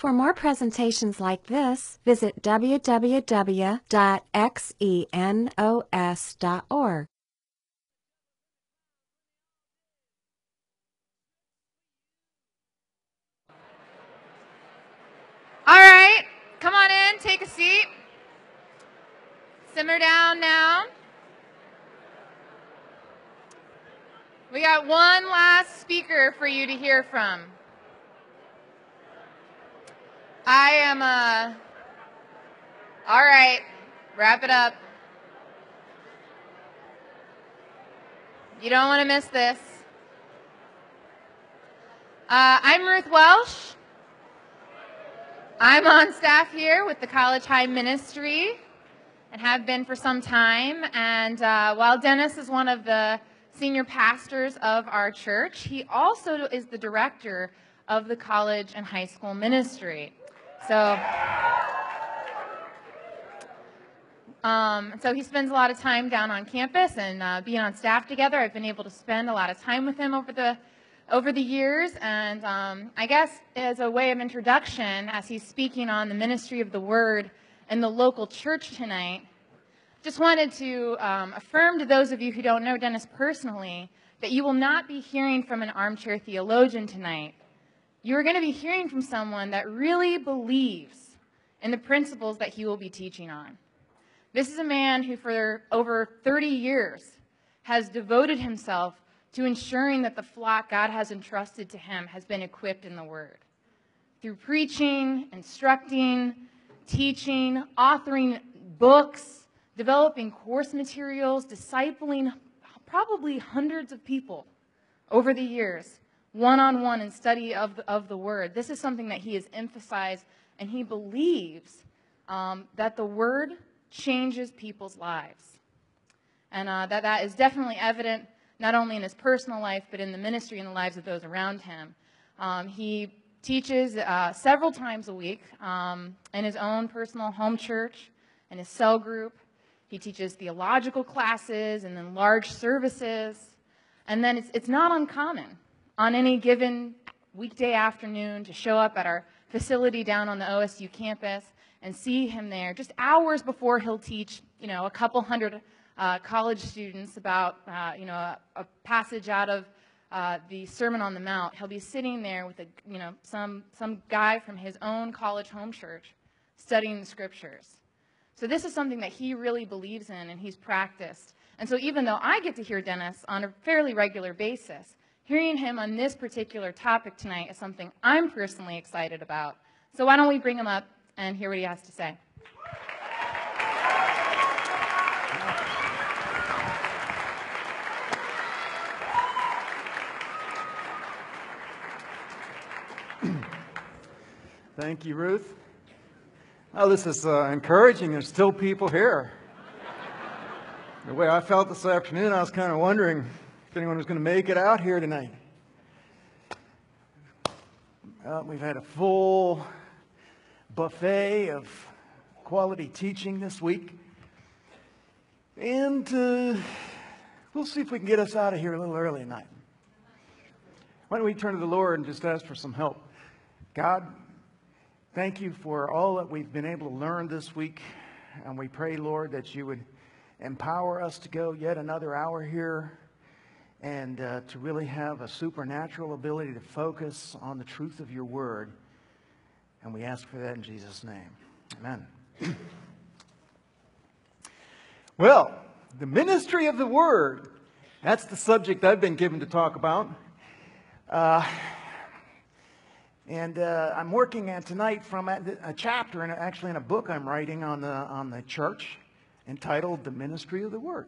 For more presentations like this, visit www.xenos.org. All right, come on in, take a seat. Simmer down now. We got one last speaker for you to hear from. All right, wrap it up. You don't want to miss this. I'm Ruth Welsh. I'm on staff here with the College High Ministry and have been for some time. And while Dennis is one of the senior pastors of our church, he also is the director of the college and high school ministry. So he spends a lot of time down on campus, and being on staff together, I've been able to spend a lot of time with him over the years. And I guess as a way of introduction, as he's speaking on the ministry of the Word in the local church tonight, just wanted to affirm to those of you who don't know Dennis personally that you will not be hearing from an armchair theologian tonight. You are going to be hearing from someone that really believes in the principles that he will be teaching on. This is a man who for over 30 years has devoted himself to ensuring that the flock God has entrusted to him has been equipped in the Word. Through preaching, instructing, teaching, authoring books, developing course materials, discipling probably hundreds of people over the years, one-on-one in study of the Word. This is something that he has emphasized, and he believes that the Word changes people's lives. And that is definitely evident not only in his personal life, but in the ministry and the lives of those around him. He teaches several times a week in his own personal home church and his cell group. He teaches theological classes and then large services. And then it's not uncommon on any given weekday afternoon to show up at our facility down on the OSU campus and see him there just hours before he'll teach, a couple hundred college students about, a passage out of the Sermon on the Mount. He'll be sitting there with some guy from his own college home church studying the scriptures. So this is something that he really believes in and he's practiced. And so even though I get to hear Dennis on a fairly regular basis, hearing him on this particular topic tonight is something I'm personally excited about. So why don't we bring him up and hear what he has to say. Thank you, Ruth. Oh, this is encouraging. There's still people here. The way I felt this afternoon, I was kind of wondering if anyone was going to make it out here tonight. We've had a full buffet of quality teaching this week. And we'll see if we can get us out of here a little early tonight. Why don't we turn to the Lord and just ask for some help? God, thank you for all that we've been able to learn this week. And we pray, Lord, that you would empower us to go yet another hour here and to really have a supernatural ability to focus on the truth of your word. And we ask for that in Jesus' name. Amen. Well, the ministry of the word, that's the subject I've been given to talk about. And I'm working on tonight from a chapter, and actually in a book I'm writing on the church entitled The Ministry of the Word.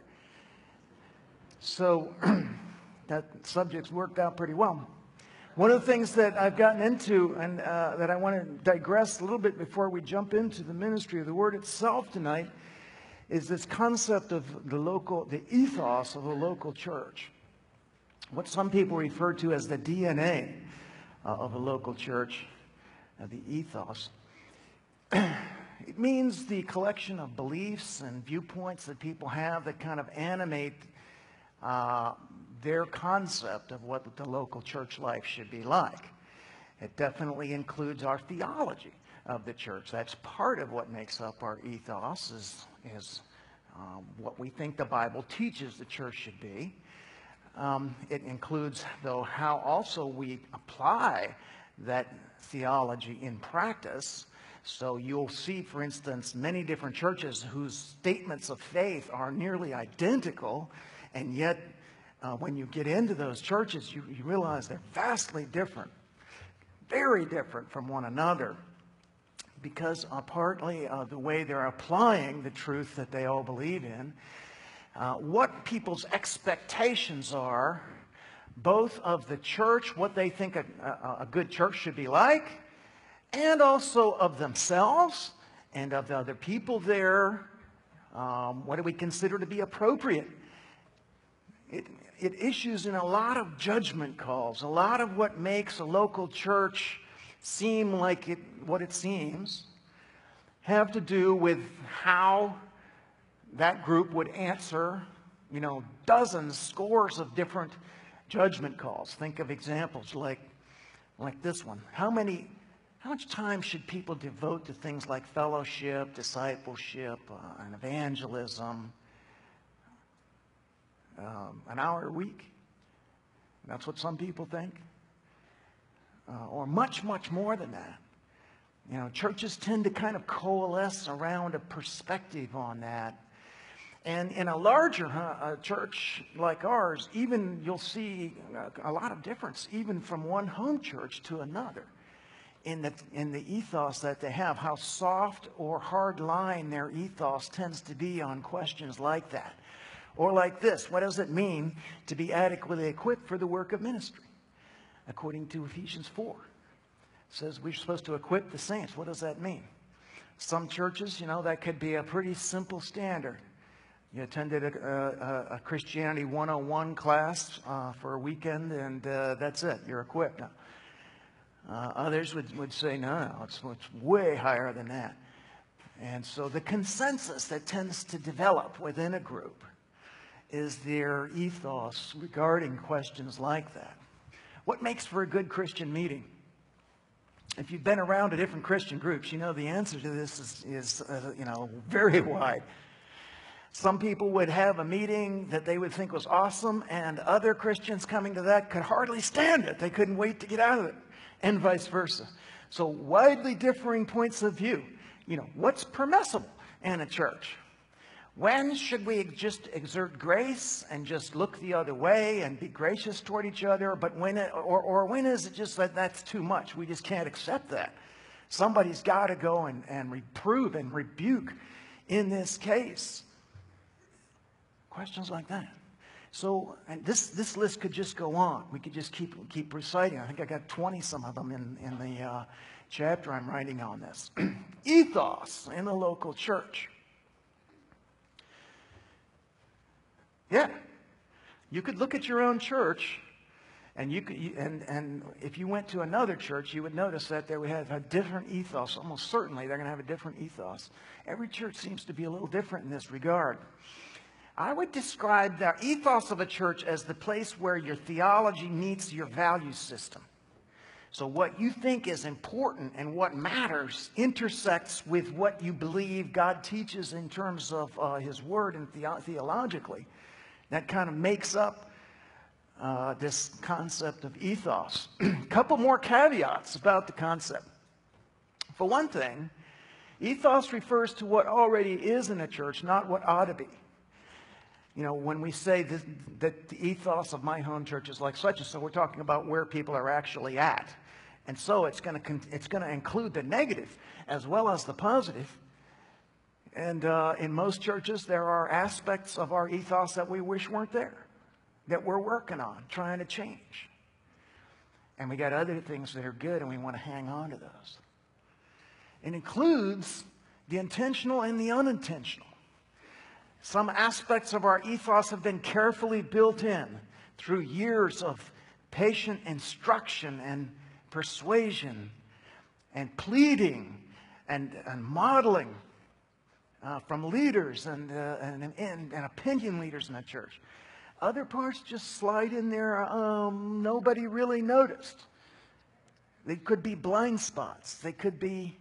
So that subject's worked out pretty well. One of the things that I've gotten into and that I want to digress a little bit before we jump into the ministry of the Word itself tonight is this concept of the ethos of a local church. What some people refer to as the DNA of a local church, the ethos. It means the collection of beliefs and viewpoints that people have that kind of animate their concept of what the local church life should be like. It definitely includes our theology of the church. That's part of what makes up our ethos, is what we think the Bible teaches the church should be. It includes, though, how also we apply that theology in practice. So you'll see, for instance, many different churches whose statements of faith are nearly identical, and yet when you get into those churches, you realize they're vastly different, very different from one another, because partly the way they're applying the truth that they all believe in, what people's expectations are, both of the church, what they think a good church should be like, and also of themselves and of the other people there. What do we consider to be appropriate? It issues in a lot of judgment calls. A lot of what makes a local church seem like what it seems have to do with how that group would answer, dozens, scores of different judgment calls. Think of examples like this one. How much time should people devote to things like fellowship, discipleship, and evangelism? An hour a week? That's what some people think. Or much, much more than that. Churches tend to kind of coalesce around a perspective on that. And in a larger church like ours, even you'll see a lot of difference, even from one home church to another, in the ethos that they have, how soft or hard line their ethos tends to be on questions like that. Or like this: what does it mean to be adequately equipped for the work of ministry? According to Ephesians 4, it says we're supposed to equip the saints. What does that mean? Some churches, that could be a pretty simple standard. You attended a Christianity 101 class for a weekend, and that's it. You're equipped. Others would say, no, it's way higher than that. And so the consensus that tends to develop within a group is their ethos regarding questions like that. What makes for a good Christian meeting? If you've been around to different Christian groups, the answer to this is very wide. Some people would have a meeting that they would think was awesome, and other Christians coming to that could hardly stand it. They couldn't wait to get out of it, and vice versa. So widely differing points of view. What's permissible in a church? When should we just exert grace and just look the other way and be gracious toward each other? But when is it just that that's too much? We just can't accept that. Somebody's got to go and reprove and rebuke in this case. Questions like that. So, and this list could just go on. We could just keep reciting. I think I got 20 some of them in the chapter I'm writing on this. Ethos in the local church. Yeah, you could look at your own church, and and if you went to another church, you would notice that they would have a different ethos. Almost certainly, they're going to have a different ethos. Every church seems to be a little different in this regard. I would describe the ethos of a church as the place where your theology meets your value system. So what you think is important and what matters intersects with what you believe God teaches in terms of His Word and theologically. That kind of makes up this concept of ethos. A couple more caveats about the concept. For one thing, ethos refers to what already is in a church, not what ought to be. When we say that the ethos of my home church is like such and so, we're talking about where people are actually at. And so it's going to include the negative as well as the positive. And in most churches, there are aspects of our ethos that we wish weren't there, that we're working on, trying to change. And we got other things that are good, and we want to hang on to those. It includes the intentional and the unintentional. Some aspects of our ethos have been carefully built in through years of patient instruction and persuasion and pleading and modeling from leaders and opinion leaders in the church. Other parts just slide in there, nobody really noticed. They could be blind spots. They could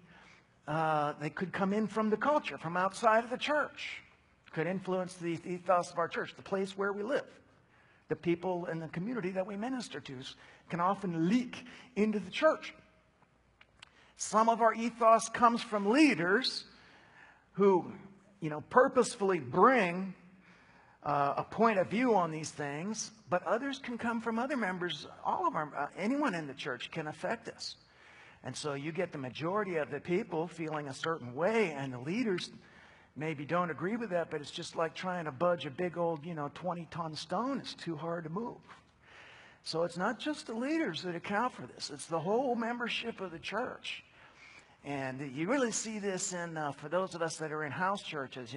come in from the culture, from outside of the church. Could influence the ethos of our church, the place where we live. The people in the community that we minister to can often leak into the church. Some of our ethos comes from leaders who, purposefully bring a point of view on these things, but others can come from other members. All of our, anyone in the church can affect us. And so you get the majority of the people feeling a certain way, and the leaders maybe don't agree with that, but it's just like trying to budge a big old, 20-ton stone. It's too hard to move. So it's not just the leaders that account for this. It's the whole membership of the church. And you really see this in, for those of us that are in house churches,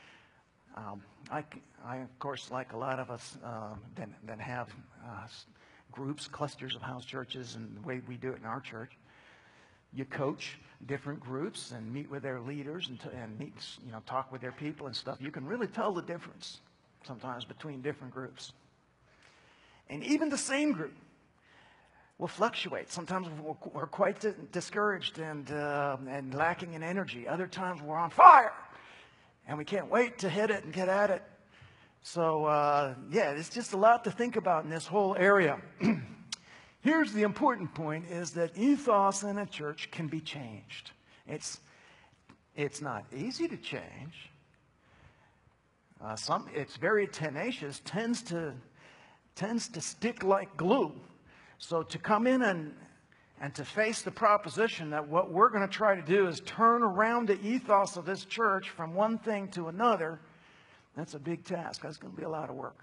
I, of course, like a lot of us that have groups, clusters of house churches, and the way we do it in our church, you coach different groups and meet with their leaders and meet, talk with their people and stuff. You can really tell the difference sometimes between different groups. And even the same group will fluctuate. Sometimes we're quite discouraged and lacking in energy. Other times we're on fire and we can't wait to hit it and get at it. So, it's just a lot to think about in this whole area. Here's the important point, is that ethos in a church can be changed. It's not easy to change. It's very tenacious, tends to stick like glue. So to come in and to face the proposition that what we're going to try to do is turn around the ethos of this church from one thing to another, that's a big task. That's going to be a lot of work.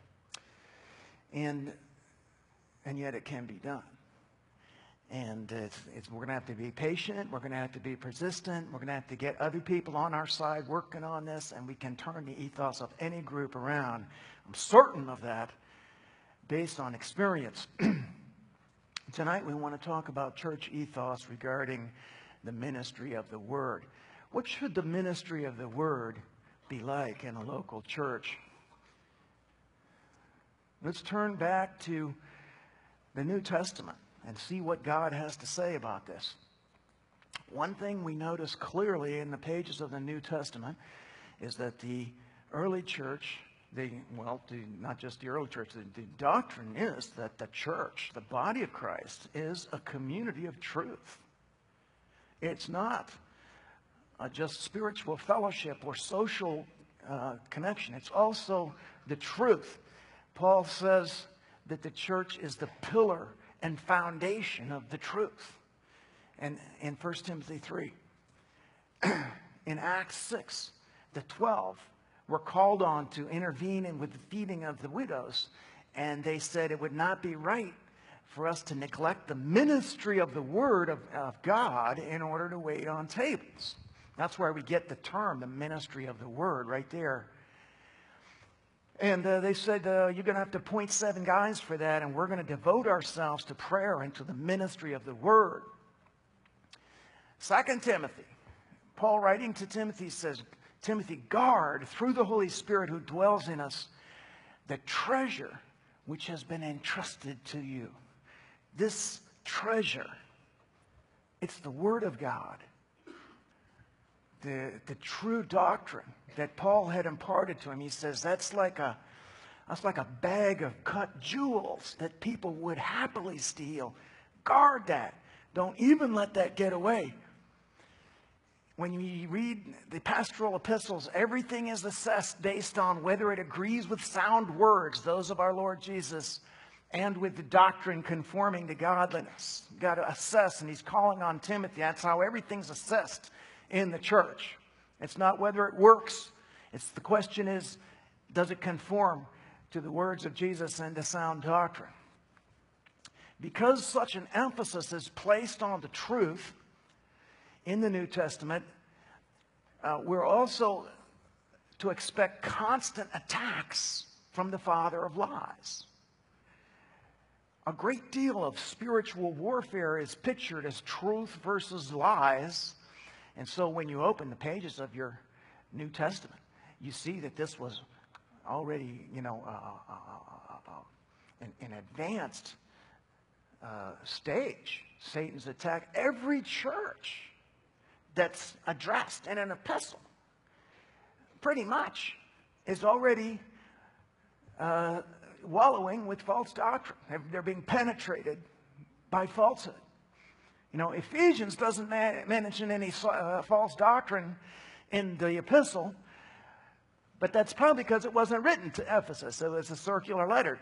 And yet it can be done. And we're going to have to be patient. We're going to have to be persistent. We're going to have to get other people on our side working on this, and we can turn the ethos of any group around. I'm certain of that based on experience. Tonight we want to talk about church ethos regarding the ministry of the Word. What should the ministry of the Word be like in a local church? Let's turn back to the New Testament and see what God has to say about this. One thing we notice clearly in the pages of the New Testament is that the early church, not just the early church, the doctrine is that the church, the body of Christ, is a community of truth. It's not just spiritual fellowship or social connection. It's also the truth. Paul says that the church is the pillar and foundation of the truth. And in 1 Timothy 3, in Acts 6, the 12 were called on to intervene with the feeding of the widows. And they said it would not be right for us to neglect the ministry of the Word of God in order to wait on tables. That's where we get the term, the ministry of the Word, right there. And they said, you're going to have to appoint 7 guys for that, and we're going to devote ourselves to prayer and to the ministry of the Word. 2 Timothy, Paul writing to Timothy says, Timothy, guard through the Holy Spirit who dwells in us the treasure which has been entrusted to you. This treasure, it's the Word of God. The true doctrine that Paul had imparted to him. He says that's like a bag of cut jewels that people would happily steal. Guard that. Don't even let that get away. When you read the pastoral epistles, everything is assessed based on whether it agrees with sound words, those of our Lord Jesus, and with the doctrine conforming to godliness. You've got to assess, and he's calling on Timothy. That's how everything's assessed in the church. It's not whether it works. The question is, does it conform to the words of Jesus and to sound doctrine? Because such an emphasis is placed on the truth in the New Testament, we're also to expect constant attacks from the father of lies. A great deal of spiritual warfare is pictured as truth versus lies. And so when you open the pages of your New Testament, you see that this was already, an advanced stage Satan's attack. Every church that's addressed in an epistle pretty much is already wallowing with false doctrine. They're being penetrated by falsehood. You know, Ephesians doesn't mention any false doctrine in the epistle, but that's probably because it wasn't written to Ephesus. It was a circular letter.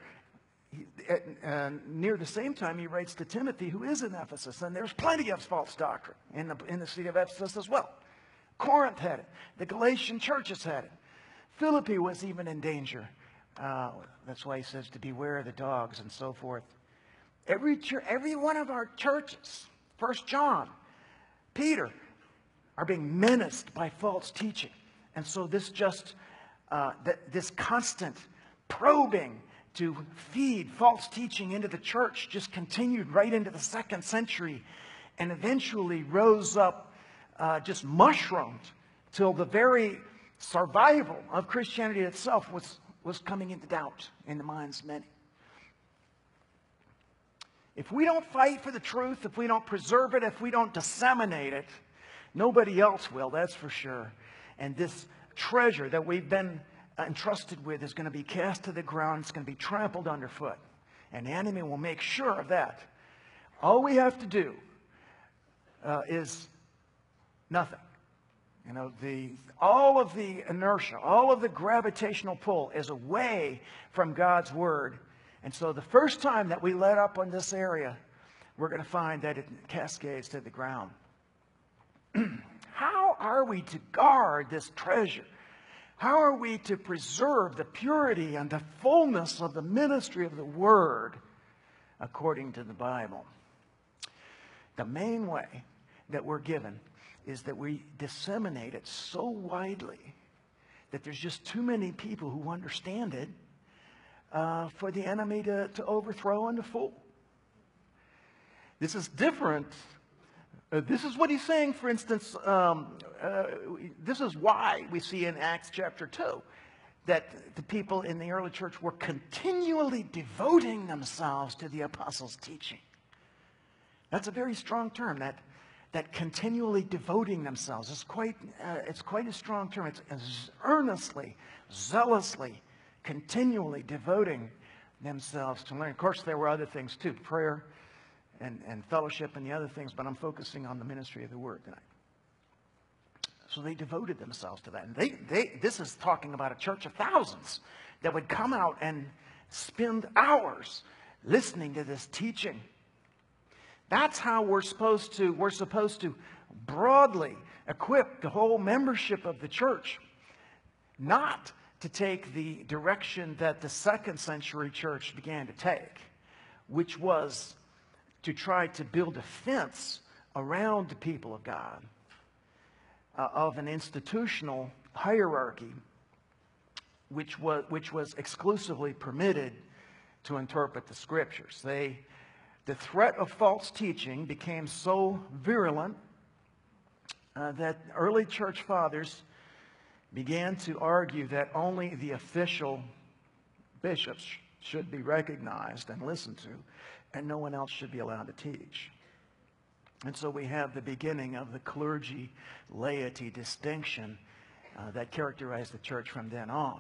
Near the same time, he writes to Timothy, who is in Ephesus, and there's plenty of false doctrine in the city of Ephesus as well. Corinth had it. The Galatian churches had it. Philippi was even in danger. That's why he says to beware of the dogs and so forth. Every one of our churches, 1 John, Peter, are being menaced by false teaching. And so this this constant probing to feed false teaching into the church just continued right into the 2nd century and eventually rose up, just mushroomed till the very survival of Christianity itself was coming into doubt in the minds of many. If we don't fight for the truth, if we don't preserve it, if we don't disseminate it, nobody else will, that's for sure. And this treasure that we've been entrusted with is going to be cast to the ground. It's going to be trampled underfoot. And the enemy will make sure of that. All we have to do is nothing. You know, all of the inertia, all of the gravitational pull is away from God's Word. And so the first time that we let up on this area, we're going to find that it cascades to the ground. How are we to guard this treasure? How are we to preserve the purity and the fullness of the ministry of the Word according to the Bible? The main way that we're given is that we disseminate it so widely that there's just too many people who understand it for the enemy to overthrow and to fool. This is different. This is what he's saying, for instance, this is why we see in Acts chapter 2 that the people in the early church were continually devoting themselves to the apostles' teaching. That's a very strong term, that continually devoting themselves. It's quite a strong term. It's earnestly, zealously, continually devoting themselves to learn. Of course, there were other things too, prayer and fellowship and the other things, but I'm focusing on the ministry of the Word tonight. So they devoted themselves to that. And this is talking about a church of thousands that would come out and spend hours listening to this teaching. That's how we're supposed to broadly equip the whole membership of the church, not to take the direction that the 2nd century church began to take, which was to try to build a fence around the people of God, of an institutional hierarchy which was exclusively permitted to interpret the Scriptures. The threat of false teaching became so virulent that early church fathers began to argue that only the official bishops should be recognized and listened to, and no one else should be allowed to teach. And so we have the beginning of the clergy-laity distinction that characterized the church from then on.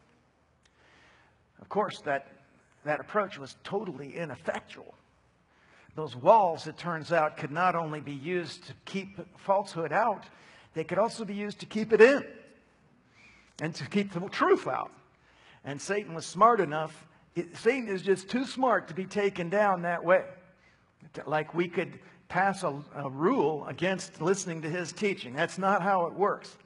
Of course, that approach was totally ineffectual. Those walls, it turns out, could not only be used to keep falsehood out, they could also be used to keep it in and to keep the truth out. And Satan was smart enough. Satan is just too smart to be taken down that way. Like we could pass a rule against listening to his teaching. That's not how it works.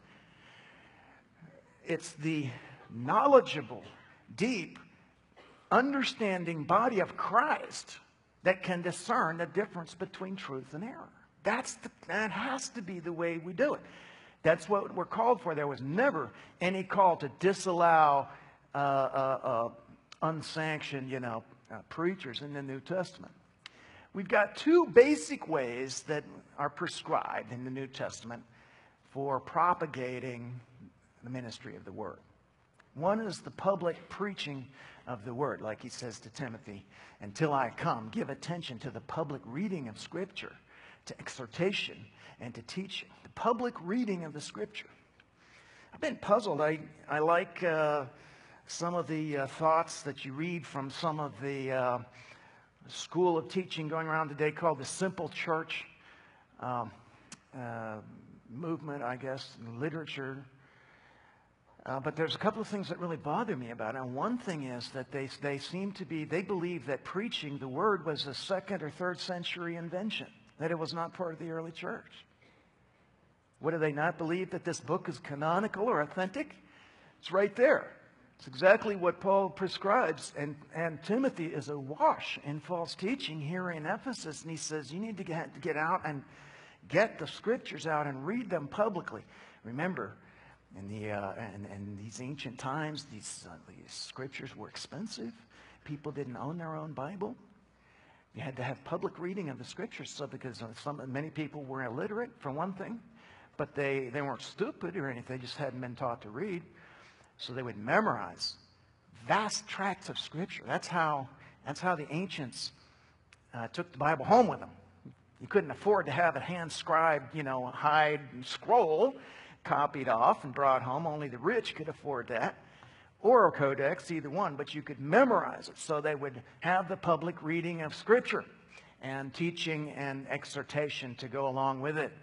It's the knowledgeable, deep, understanding body of Christ that can discern the difference between truth and error. That has to be the way we do it. That's what we're called for. There was never any call to disallow unsanctioned, preachers in the New Testament. We've got two basic ways that are prescribed in the New Testament for propagating the ministry of the Word. One is the public preaching of the Word, like he says to Timothy, until I come, give attention to the public reading of Scripture, to exhortation, and to teaching. The public reading of the Scripture. I've been puzzled. I like some of the thoughts that you read from some of the school of teaching going around today called the Simple Church movement, I guess, literature. But there's a couple of things that really bother me about it. And one thing is that they believe that preaching the Word was a 2nd or 3rd century invention, that it was not part of the early church. What, do they not believe that this book is canonical or authentic? It's right there. It's exactly what Paul prescribes. And Timothy is awash in false teaching here in Ephesus. And he says, you need to get out and get the Scriptures out and read them publicly. Remember, in these ancient times, these Scriptures were expensive. People didn't own their own Bible. You had to have public reading of the Scriptures, so because many people were illiterate, for one thing. But they weren't stupid or anything. They just hadn't been taught to read. So they would memorize vast tracts of Scripture. That's how the ancients took the Bible home with them. You couldn't afford to have a hand-scribed, hide scroll copied off and brought home. Only the rich could afford that. Or a codex, either one. But you could memorize it. So they would have the public reading of Scripture and teaching and exhortation to go along with it.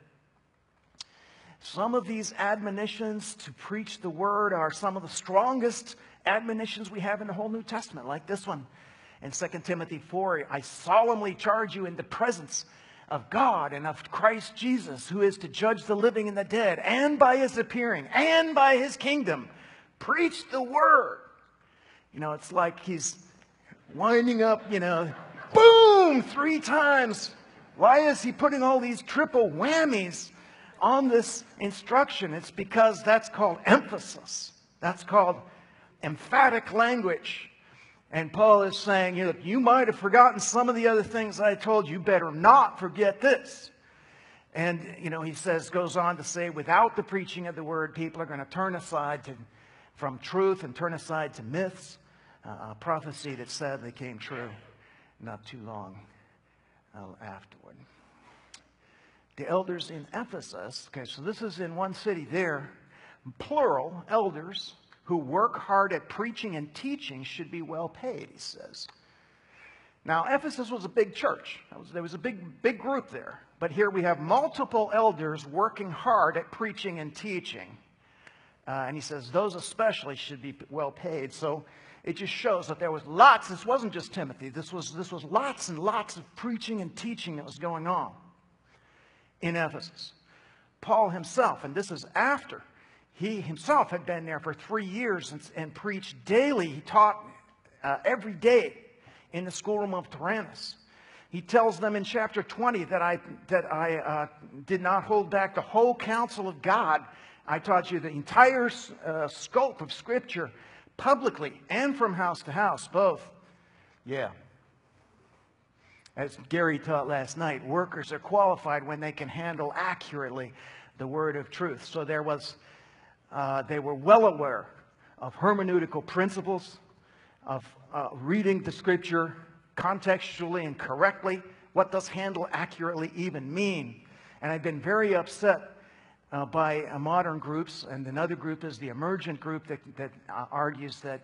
Some of these admonitions to preach the Word are some of the strongest admonitions we have in the whole New Testament, like this one in 2 Timothy 4. I solemnly charge you in the presence of God and of Christ Jesus, who is to judge the living and the dead, and by His appearing, and by His kingdom, preach the Word. It's like he's winding up, boom, 3 times. Why is he putting all these triple whammies on this instruction? It's because that's called emphasis. That's called emphatic language. And Paul is saying, you might have forgotten some of the other things I told you. You better not forget this. And, he goes on to say, without the preaching of the Word, people are going to turn aside from truth and turn aside to myths. A prophecy that sadly came true not too long afterward. The elders in Ephesus, okay, so this is in one city there, plural, elders who work hard at preaching and teaching should be well paid, he says. Now, Ephesus was a big church. There was a big group there. But here we have multiple elders working hard at preaching and teaching. And he says those especially should be well paid. So it just shows that there was lots. This wasn't just Timothy. This was lots and lots of preaching and teaching that was going on in Ephesus. Paul himself, and this is after he himself had been there for 3 years and preached daily. He taught every day in the schoolroom of Tyrannus. He tells them in chapter 20 that I did not hold back the whole counsel of God. I taught you the entire scope of Scripture publicly and from house to house, both. Yeah. As Gary taught last night, workers are qualified when they can handle accurately the word of truth. So they were well aware of hermeneutical principles, of reading the Scripture contextually and correctly. What does handle accurately even mean? And I've been very upset by modern groups, and another group is the emergent group that argues that,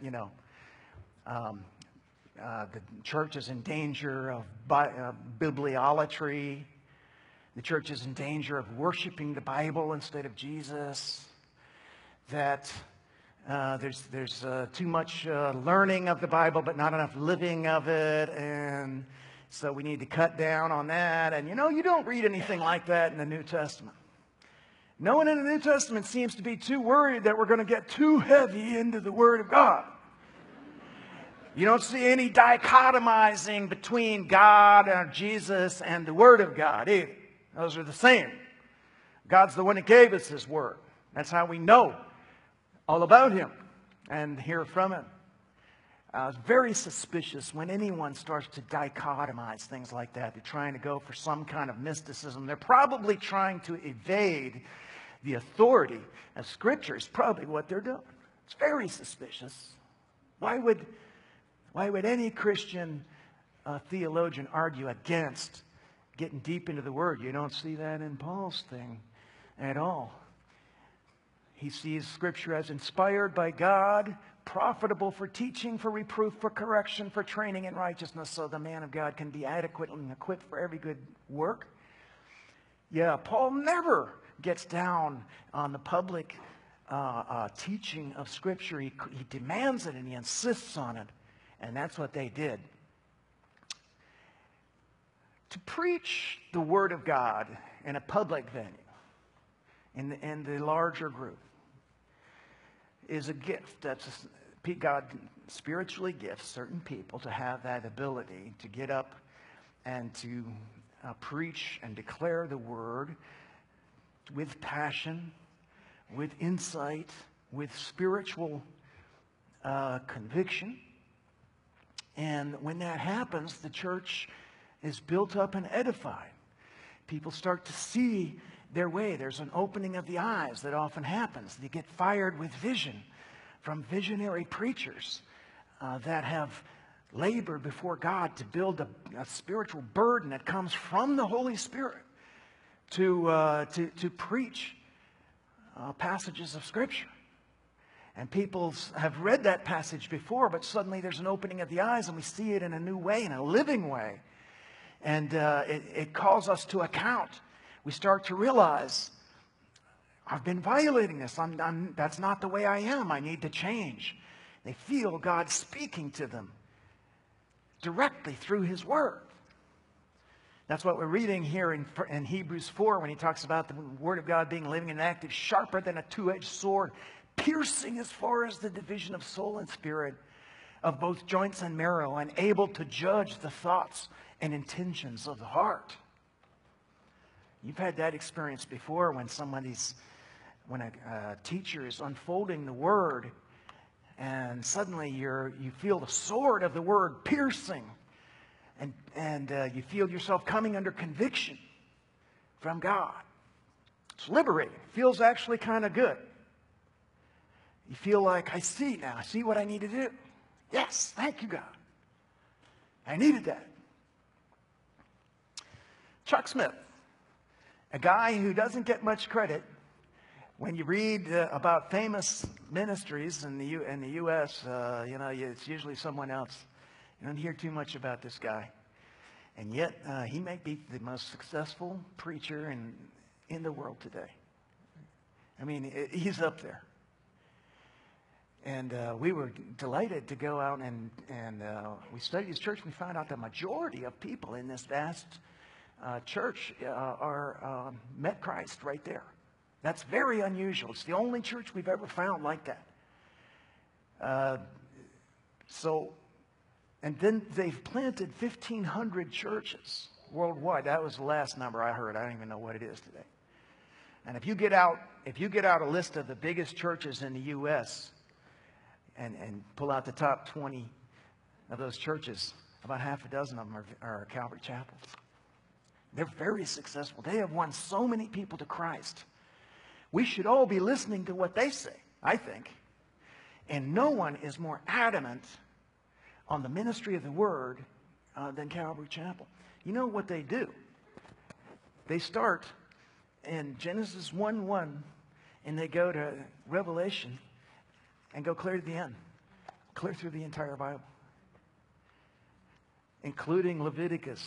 the church is in danger of bibliolatry. The church is in danger of worshiping the Bible instead of Jesus. That there's too much learning of the Bible, but not enough living of it, and so we need to cut down on that. And you don't read anything like that in the New Testament. No one in the New Testament seems to be too worried that we're going to get too heavy into the Word of God. You don't see any dichotomizing between God or Jesus and the Word of God either. Those are the same. God's the one that gave us His Word. That's how we know all about Him and hear from Him. It's very suspicious when anyone starts to dichotomize things like that. They're trying to go for some kind of mysticism. They're probably trying to evade the authority of Scripture is probably what they're doing. It's very suspicious. Why would any Christian theologian argue against getting deep into the Word? You don't see that in Paul's thing at all. He sees Scripture as inspired by God, profitable for teaching, for reproof, for correction, for training in righteousness, so the man of God can be adequate and equipped for every good work. Yeah, Paul never gets down on the public teaching of Scripture. He demands it and he insists on it. And that's what they did. To preach the Word of God in a public venue, in the larger group, is a gift. God spiritually gifts certain people to have that ability to get up and to preach and declare the Word with passion, with insight, with spiritual conviction. And when that happens, the church is built up and edified. People start to see their way. There's an opening of the eyes that often happens. They get fired with vision from visionary preachers that have labored before God to build a spiritual burden that comes from the Holy Spirit to preach passages of Scripture. And people have read that passage before, but suddenly there's an opening of the eyes and we see it in a new way, in a living way. And it calls us to account. We start to realize, I've been violating this. That's not the way I am. I need to change. They feel God speaking to them directly through His Word. That's what we're reading here in Hebrews 4 when he talks about the Word of God being living and active, sharper than a two-edged sword, piercing as far as the division of soul and spirit, of both joints and marrow, and able to judge the thoughts and intentions of the heart. You've had that experience before when a teacher is unfolding the Word, and suddenly you feel the sword of the Word piercing, and you feel yourself coming under conviction from God. It's liberating. It feels actually kind of good. You feel like, I see now. I see what I need to do. Yes, thank you, God. I needed that. Chuck Smith, a guy who doesn't get much credit. When you read about famous ministries in the U.S., it's usually someone else. You don't hear too much about this guy. And yet, he may be the most successful preacher in the world today. I mean, he's up there. And we were delighted to go out and we studied his church. And we found out the majority of people in this vast church met Christ right there. That's very unusual. It's the only church we've ever found like that. And then they've planted 1,500 churches worldwide. That was the last number I heard. I don't even know what it is today. And if you get out a list of the biggest churches in the U.S., and pull out the top 20 of those churches, about half a dozen of them are Calvary Chapels. They're very successful. They have won so many people to Christ. We should all be listening to what they say, I think. And no one is more adamant on the ministry of the Word than Calvary Chapel. You know what they do? They start in Genesis 1:1 and they go to Revelation and go clear to the end. Clear through the entire Bible. Including Leviticus.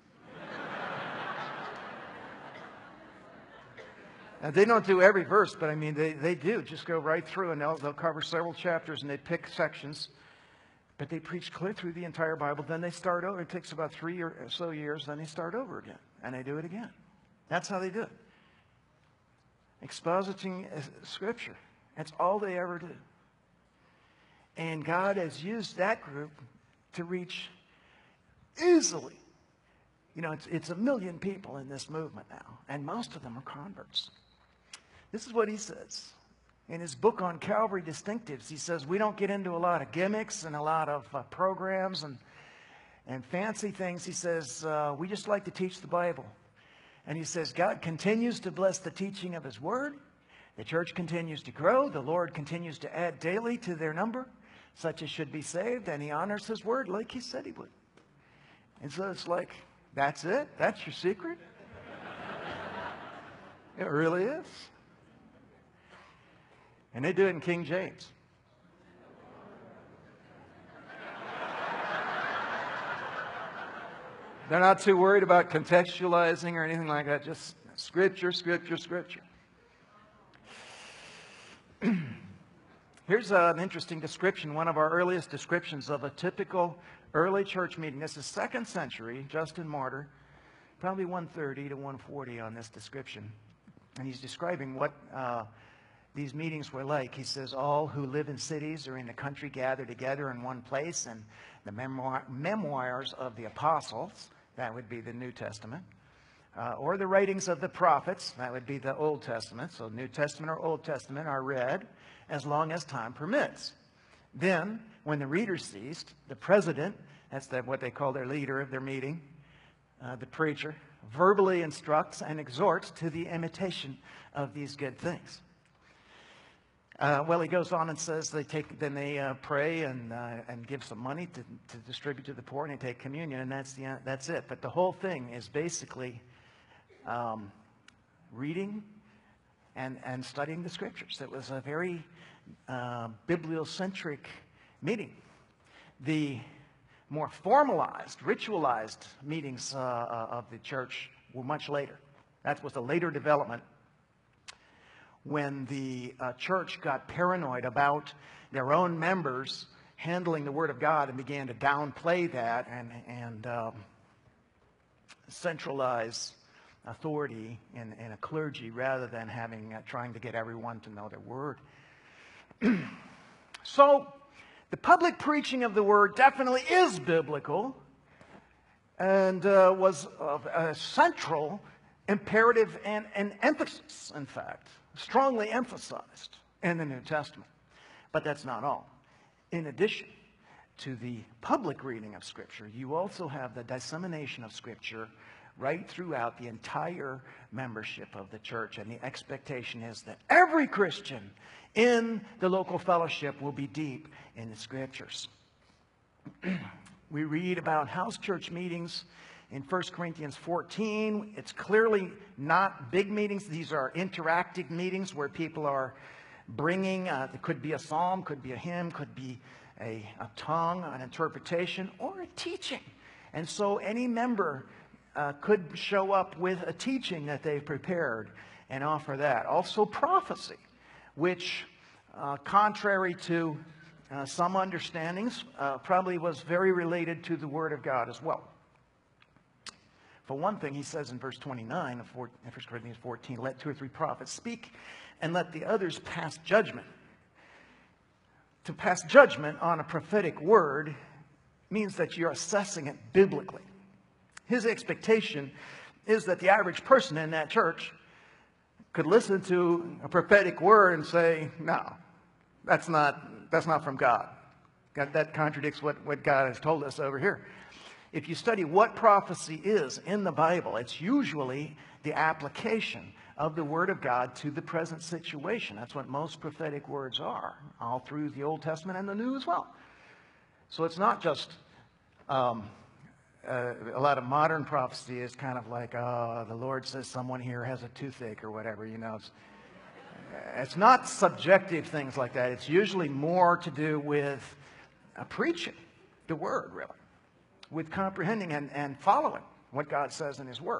And they don't do every verse, but I mean, they do. Just go right through and they'll cover several chapters and they pick sections. But they preach clear through the entire Bible. Then they start over. It takes about 3 or so years. Then they start over again. And they do it again. That's how they do it. Expositing Scripture. That's all they ever do. And God has used that group to reach easily. You know, it's 1 million people in this movement now. And most of them are converts. This is what he says. In his book on Calvary Distinctives, he says, we don't get into a lot of gimmicks and a lot of programs and fancy things. He says, we just like to teach the Bible. And he says, God continues to bless the teaching of His Word The church continues to grow. The Lord continues to add daily to their number, such as should be saved, and he honors his word like he said he would. And so it's like, that's it? That's your secret? It really is. And they do it in King James. They're not too worried about contextualizing or anything like that. Just Scripture, Scripture, Scripture. Here's an interesting description, one of our earliest descriptions of a typical early church meeting. This is 2nd century, Justin Martyr, probably 130 to 140 on this description. And he's describing what these meetings were like. He says, all who live in cities or in the country gather together in one place, and the memoirs of the apostles, that would be the New Testament, or the writings of the prophets, that would be the Old Testament. So New Testament or Old Testament are read as long as time permits. Then, when the readers ceased, the president, that's what they call their leader of their meeting, the preacher, verbally instructs and exhorts to the imitation of these good things. Well, he goes on and says they pray and give some money to distribute to the poor, and they take communion, and that's it. But the whole thing is basically reading and studying the Scriptures. It was a very bibliocentric meeting. The more formalized, ritualized meetings of the church were much later. That was a later development, when the church got paranoid about their own members handling the Word of God and began to downplay that and centralize authority in a clergy rather than trying to get everyone to know their Word. So, the public preaching of the Word definitely is biblical and was of a central imperative and emphasis, in fact, strongly emphasized in the New Testament. But that's not all. In addition to the public reading of Scripture, you also have the dissemination of Scripture right throughout the entire membership of the church. And the expectation is that every Christian in the local fellowship will be deep in the Scriptures. We read about house church meetings in 1 Corinthians 14. It's clearly not big meetings. These are interactive meetings where people are bringing, it could be a psalm, could be a hymn, could be a tongue, an interpretation, or a teaching. And so any member could show up with a teaching that they've prepared and offer that. Also prophecy, which contrary to some understandings, probably was very related to the Word of God as well. For one thing, he says in verse 29 of 1 Corinthians 14, let 2 or 3 prophets speak and let the others pass judgment. To pass judgment on a prophetic word means that you're assessing it biblically. His expectation is that the average person in that church could listen to a prophetic word and say, no, that's not from God. That contradicts what God has told us over here. If you study what prophecy is in the Bible, it's usually the application of the Word of God to the present situation. That's what most prophetic words are, all through the Old Testament and the New as well. So it's not just a lot of modern prophecy is kind of like, the Lord says someone here has a toothache or whatever, you know. It's not subjective things like that. It's usually more to do with preaching the Word, really, with comprehending and following what God says in His Word.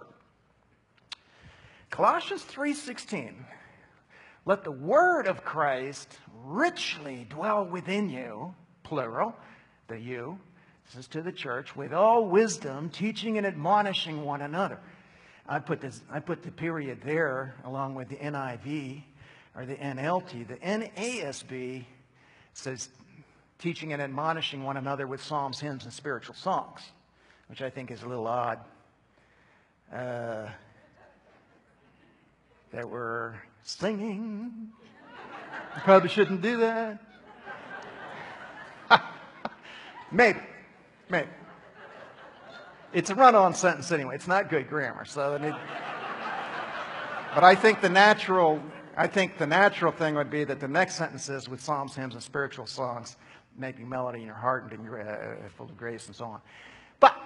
Colossians 3:16, let the Word of Christ richly dwell within you, plural, the you, this is to the church, with all wisdom, teaching and admonishing one another. I put the period there along with the NIV or the NLT. The NASB says teaching and admonishing one another with psalms, hymns, and spiritual songs, which I think is a little odd. That we're singing. You probably shouldn't do that. Maybe. It's a run-on sentence anyway. It's not good grammar. But I think the natural I think the natural thing would be that the next sentence is with psalms, hymns, and spiritual songs, making melody in your heart and being full of grace and so on. But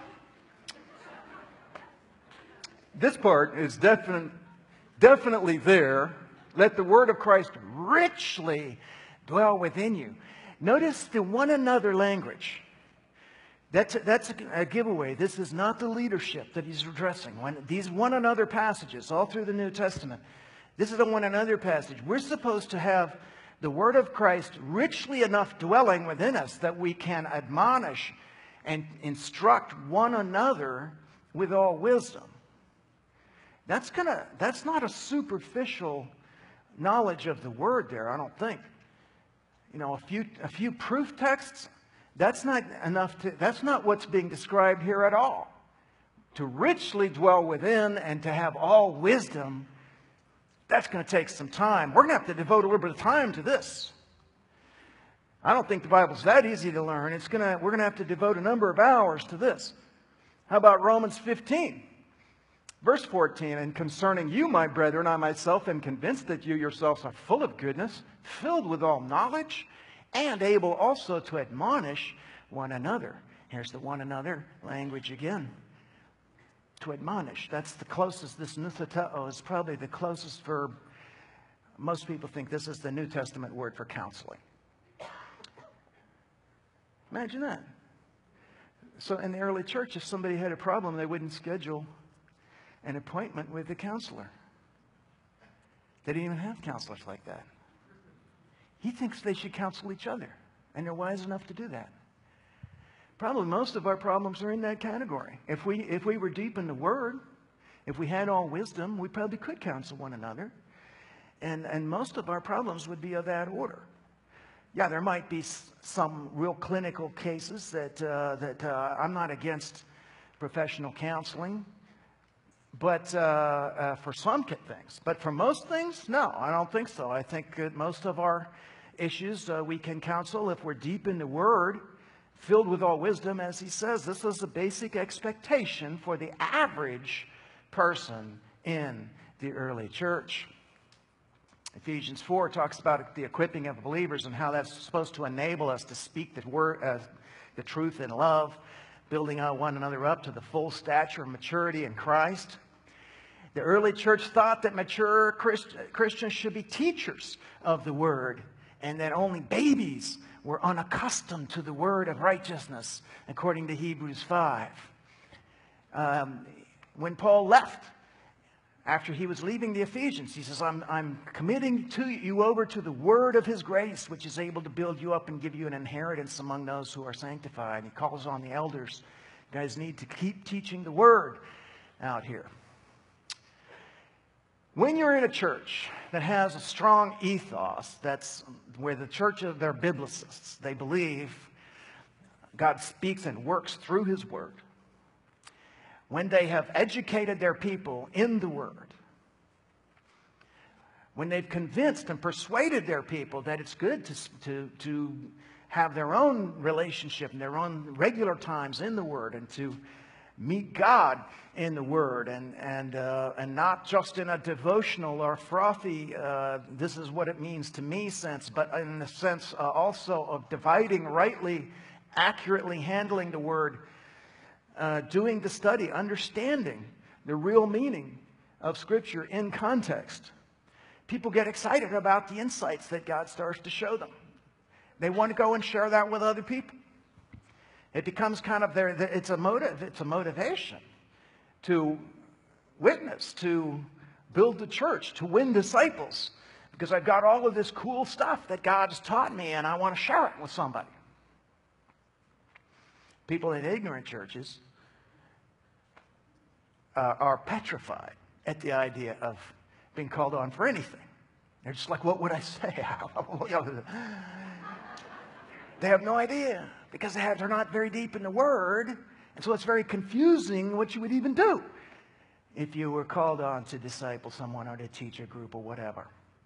this part is definitely there. Let the word of Christ richly dwell within you. Notice the one another language. That's a giveaway. This is not the leadership that he's addressing. These one another passages all through the New Testament, this is the one another passage. We're supposed to have the word of Christ richly enough dwelling within us that we can admonish and instruct one another with all wisdom. That's not a superficial knowledge of the word there, I don't think. You know, a few proof texts, that's not enough that's not what's being described here at all. To richly dwell within and to have all wisdom, that's going to take some time. We're going to have to devote a little bit of time to this. I don't think the Bible's that easy to learn. We're going to have to devote a number of hours to this. How about Romans 15? Verse 14, and concerning you, my brethren, I myself am convinced that you yourselves are full of goodness, filled with all knowledge, and able also to admonish one another. Here's the one another language again. To admonish. That's the closest. This nuthateo is probably the closest verb. Most people think this is the New Testament word for counseling. Imagine that. So in the early church, if somebody had a problem, they wouldn't schedule an appointment with a counselor. They didn't even have counselors like that. He thinks they should counsel each other, and they're wise enough to do that. Probably most of our problems are in that category. If we were deep in the Word, if we had all wisdom, we probably could counsel one another. And most of our problems would be of that order. Yeah, there might be some real clinical cases that I'm not against professional counseling. But for some things. But for most things, no, I don't think so. I think that most of our issues we can counsel if we're deep in the Word, filled with all wisdom, as he says. This is a basic expectation for the average person in the early church. Ephesians 4 talks about the equipping of believers and how that's supposed to enable us to speak the word, the truth in love, building one another up to the full stature of maturity in Christ. The early church thought that mature Christians should be teachers of the word, and that only babies were unaccustomed to the word of righteousness, according to Hebrews 5. When Paul left, after he was leaving the Ephesians, he says, I'm committing you over to the word of his grace, which is able to build you up and give you an inheritance among those who are sanctified. He calls on the elders. You guys need to keep teaching the word out here. When you're in a church that has a strong ethos, that's where the church of their biblicists, they believe God speaks and works through his word. When they have educated their people in the word, when they've convinced and persuaded their people that it's good to have their own relationship and their own regular times in the word and to meet God in the word and not just in a devotional or frothy, this is what it means to me sense, but in the sense also of dividing rightly, accurately handling the word, doing the study, understanding the real meaning of Scripture in context. People get excited about the insights that God starts to show them. They want to go and share that with other people. It becomes kind of it's a motivation to witness, to build the church, to win disciples. Because I've got all of this cool stuff that God's taught me and I want to share it with somebody. People in ignorant churches are petrified at the idea of being called on for anything. They're just like, what would I say? They have no idea because they're not very deep in the Word. And so it's very confusing what you would even do if you were called on to disciple someone or to teach a group or whatever.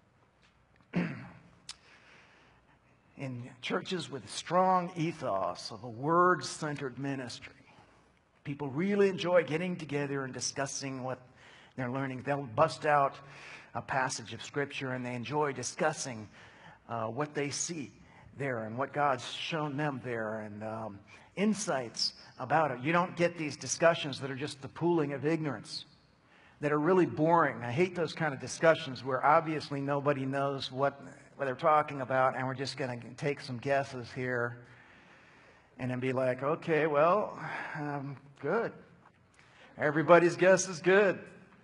In churches with a strong ethos of a word-centered ministry, people really enjoy getting together and discussing what they're learning. They'll bust out a passage of Scripture and they enjoy discussing what they see there and what God's shown them there and insights about it. You don't get these discussions that are just the pooling of ignorance, that are really boring. I hate those kind of discussions where obviously nobody knows what they're talking about and we're just going to take some guesses here and then be like, okay, well, good. Everybody's guess is good.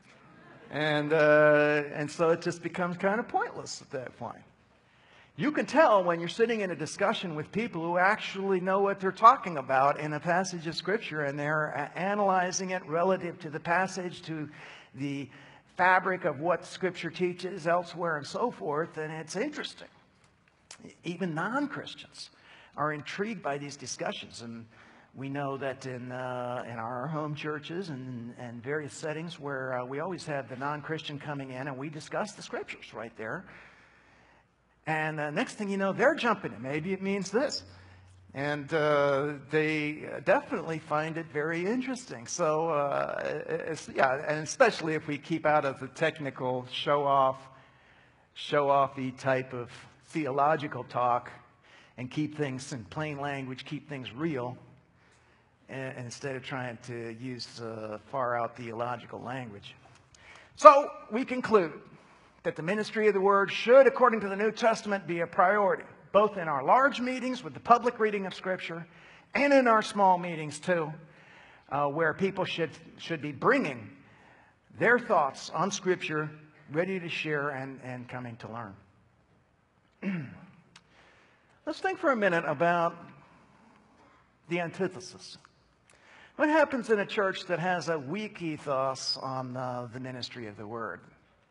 And so it just becomes kind of pointless at that point. You can tell when you're sitting in a discussion with people who actually know what they're talking about in a passage of Scripture and they're analyzing it relative to the passage, to the fabric of what Scripture teaches elsewhere and so forth, and it's interesting. Even non-Christians are intrigued by these discussions, and we know that in our home churches and various settings where we always have the non-Christian coming in and we discuss the Scriptures right there. And next thing you know, they're jumping in. Maybe it means this. And they definitely find it very interesting. So, and especially if we keep out of the technical show-offy type of theological talk and keep things in plain language, keep things real, and instead of trying to use far-out theological language. So, we conclude that the ministry of the Word should, according to the New Testament, be a priority, both in our large meetings with the public reading of Scripture and in our small meetings too, where people should be bringing their thoughts on Scripture, ready to share and coming to learn. Let's think for a minute about the antithesis. What happens in a church that has a weak ethos on the ministry of the Word?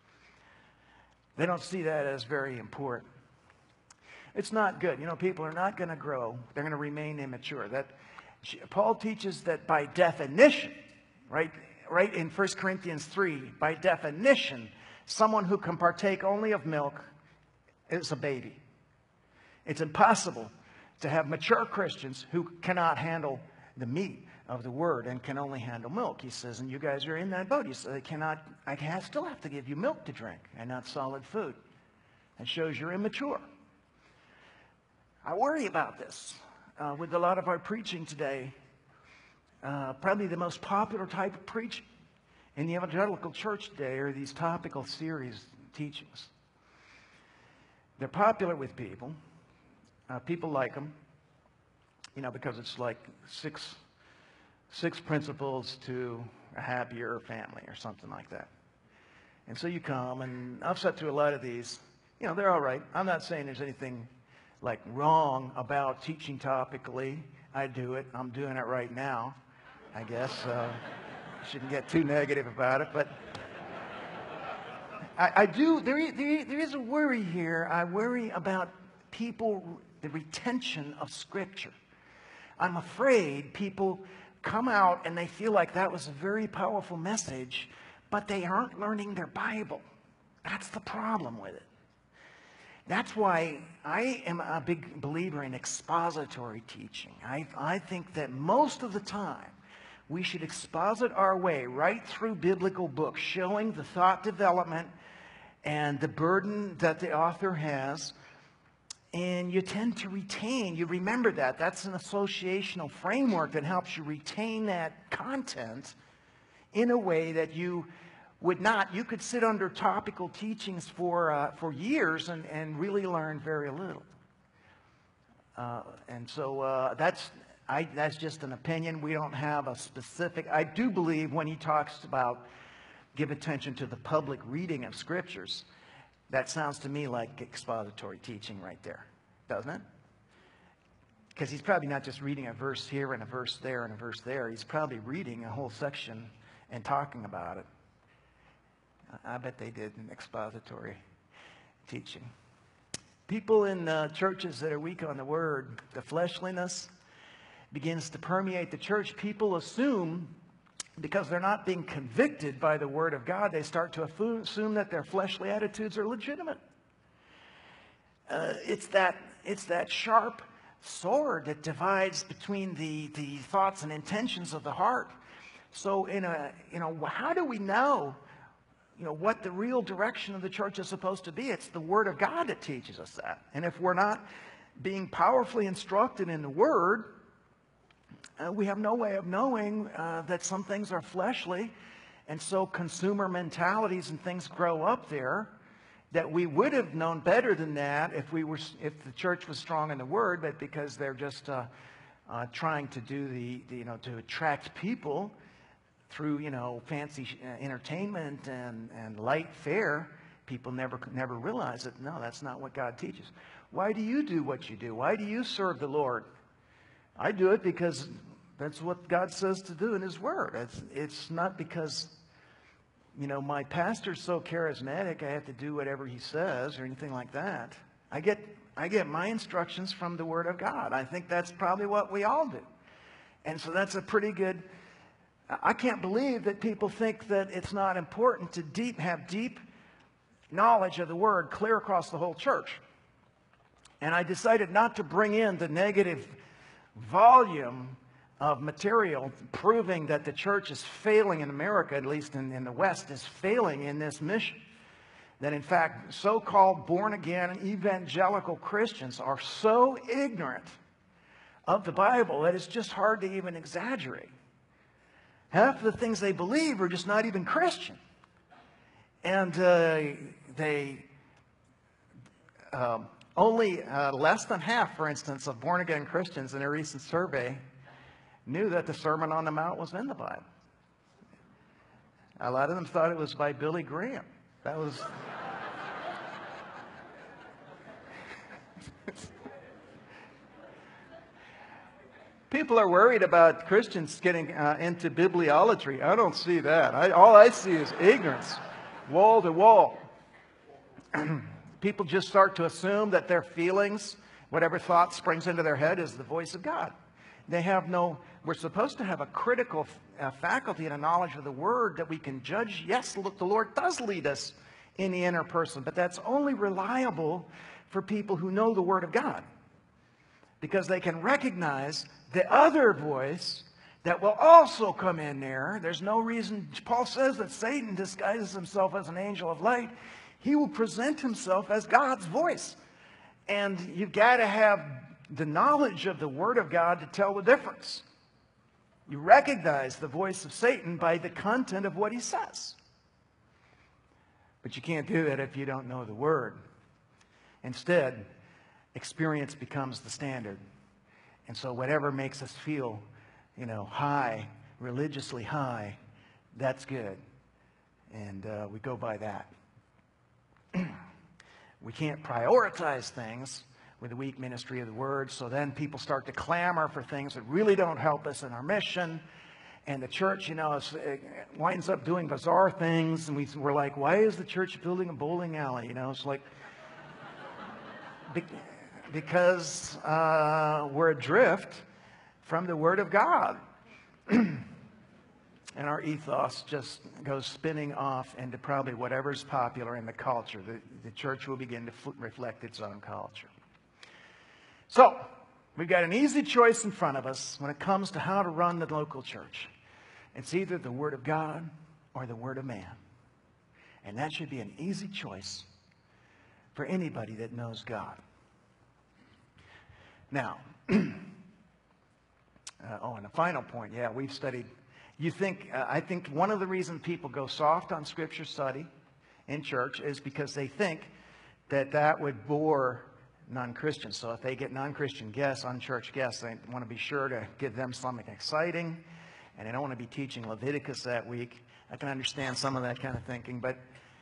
They don't see that as very important. It's not good. You know, people are not going to grow. They're going to remain immature. Paul teaches that by definition, right in 1 Corinthians 3, by definition, someone who can partake only of milk is a baby. It's impossible to have mature Christians who cannot handle the meat of the Word and can only handle milk. He says, and you guys are in that boat. He says, I still have to give you milk to drink and not solid food. That shows you're immature. I worry about this with a lot of our preaching today. Probably the most popular type of preaching in the evangelical church today are these topical series teachings. They're popular with people. People like them, you know, because it's like six principles to a happier family or something like that. And so you come, and I've sat through a lot of these. You know, they're all right. I'm not saying there's anything like wrong about teaching topically. I do it. I'm doing it right now, I guess. Shouldn't get too negative about it, but I do. There is a worry here. I worry about people, the retention of Scripture. I'm afraid people come out and they feel like that was a very powerful message, but they aren't learning their Bible. That's the problem with it. That's why I am a big believer in expository teaching. I think that most of the time we should exposit our way right through biblical books, showing the thought development and the burden that the author has. And you tend to retain, you remember that. That's an associational framework that helps you retain that content in a way that you would not. You could sit under topical teachings for years and really learn very little. And so that's just an opinion. We don't have a specific. I do believe when he talks about give attention to the public reading of Scriptures, that sounds to me like expository teaching right there, doesn't it? Because he's probably not just reading a verse here and a verse there and a verse there. He's probably reading a whole section and talking about it. I bet they did in expository teaching. People in churches that are weak on the Word, the fleshliness begins to permeate the church. People assume, because they're not being convicted by the Word of God, they start to assume that their fleshly attitudes are legitimate. It's that sharp sword that divides between the thoughts and intentions of the heart. So how do we know what the real direction of the church is supposed to be. It's the Word of God that teaches us that. And if we're not being powerfully instructed in the Word, we have no way of knowing that some things are fleshly, and so consumer mentalities and things grow up there that we would have known better than that if the church was strong in the Word, but because they're just trying to do to attract people through fancy entertainment and light fare, people never realize that no, that's not what God teaches. Why do you do what you do? Why do you serve the Lord? I do it because that's what God says to do in His Word. It's not because my pastor's so charismatic I have to do whatever he says or anything like that. I get my instructions from the Word of God. I think that's probably what we all do. And so that's a pretty good... I can't believe that people think that it's not important to have deep knowledge of the Word clear across the whole church. And I decided not to bring in the negative volume of material proving that the church is failing in America, at least in the West, is failing in this mission. That in fact, so-called born-again evangelical Christians are so ignorant of the Bible that it's just hard to even exaggerate. Half of the things they believe are just not even Christian. And only less than half, for instance, of born-again Christians in a recent survey knew that the Sermon on the Mount was in the Bible. A lot of them thought it was by Billy Graham. That was... People are worried about Christians getting into bibliolatry. I don't see that. All I see is ignorance, wall to wall. People just start to assume that their feelings, whatever thought springs into their head, is the voice of God. They have we're supposed to have a critical faculty and a knowledge of the Word that we can judge. Yes, the Lord does lead us in the inner person, but that's only reliable for people who know the Word of God, because they can recognize the other voice that will also come in there. There's no reason. Paul says that Satan disguises himself as an angel of light. He will present himself as God's voice. And you've got to have the knowledge of the Word of God to tell the difference. You recognize the voice of Satan by the content of what he says. But you can't do that if you don't know the Word. Instead, experience becomes the standard. And so whatever makes us feel, high, religiously high, that's good. And we go by that. We can't prioritize things with the weak ministry of the Word, so then people start to clamor for things that really don't help us in our mission. And the church, winds up doing bizarre things, and we're like, why is the church building a bowling alley? It's like... Because we're adrift from the Word of God. And our ethos just goes spinning off into probably whatever's popular in the culture. The church will begin to reflect its own culture. So, we've got an easy choice in front of us when it comes to how to run the local church. It's either the Word of God or the Word of man. And that should be an easy choice for anybody that knows God. Now, and the final point, we've studied. I think one of the reasons people go soft on Scripture study in church is because they think that would bore non-Christians. So if they get non-Christian guests, unchurched guests, they want to be sure to give them something exciting, and they don't want to be teaching Leviticus that week. I can understand some of that kind of thinking, but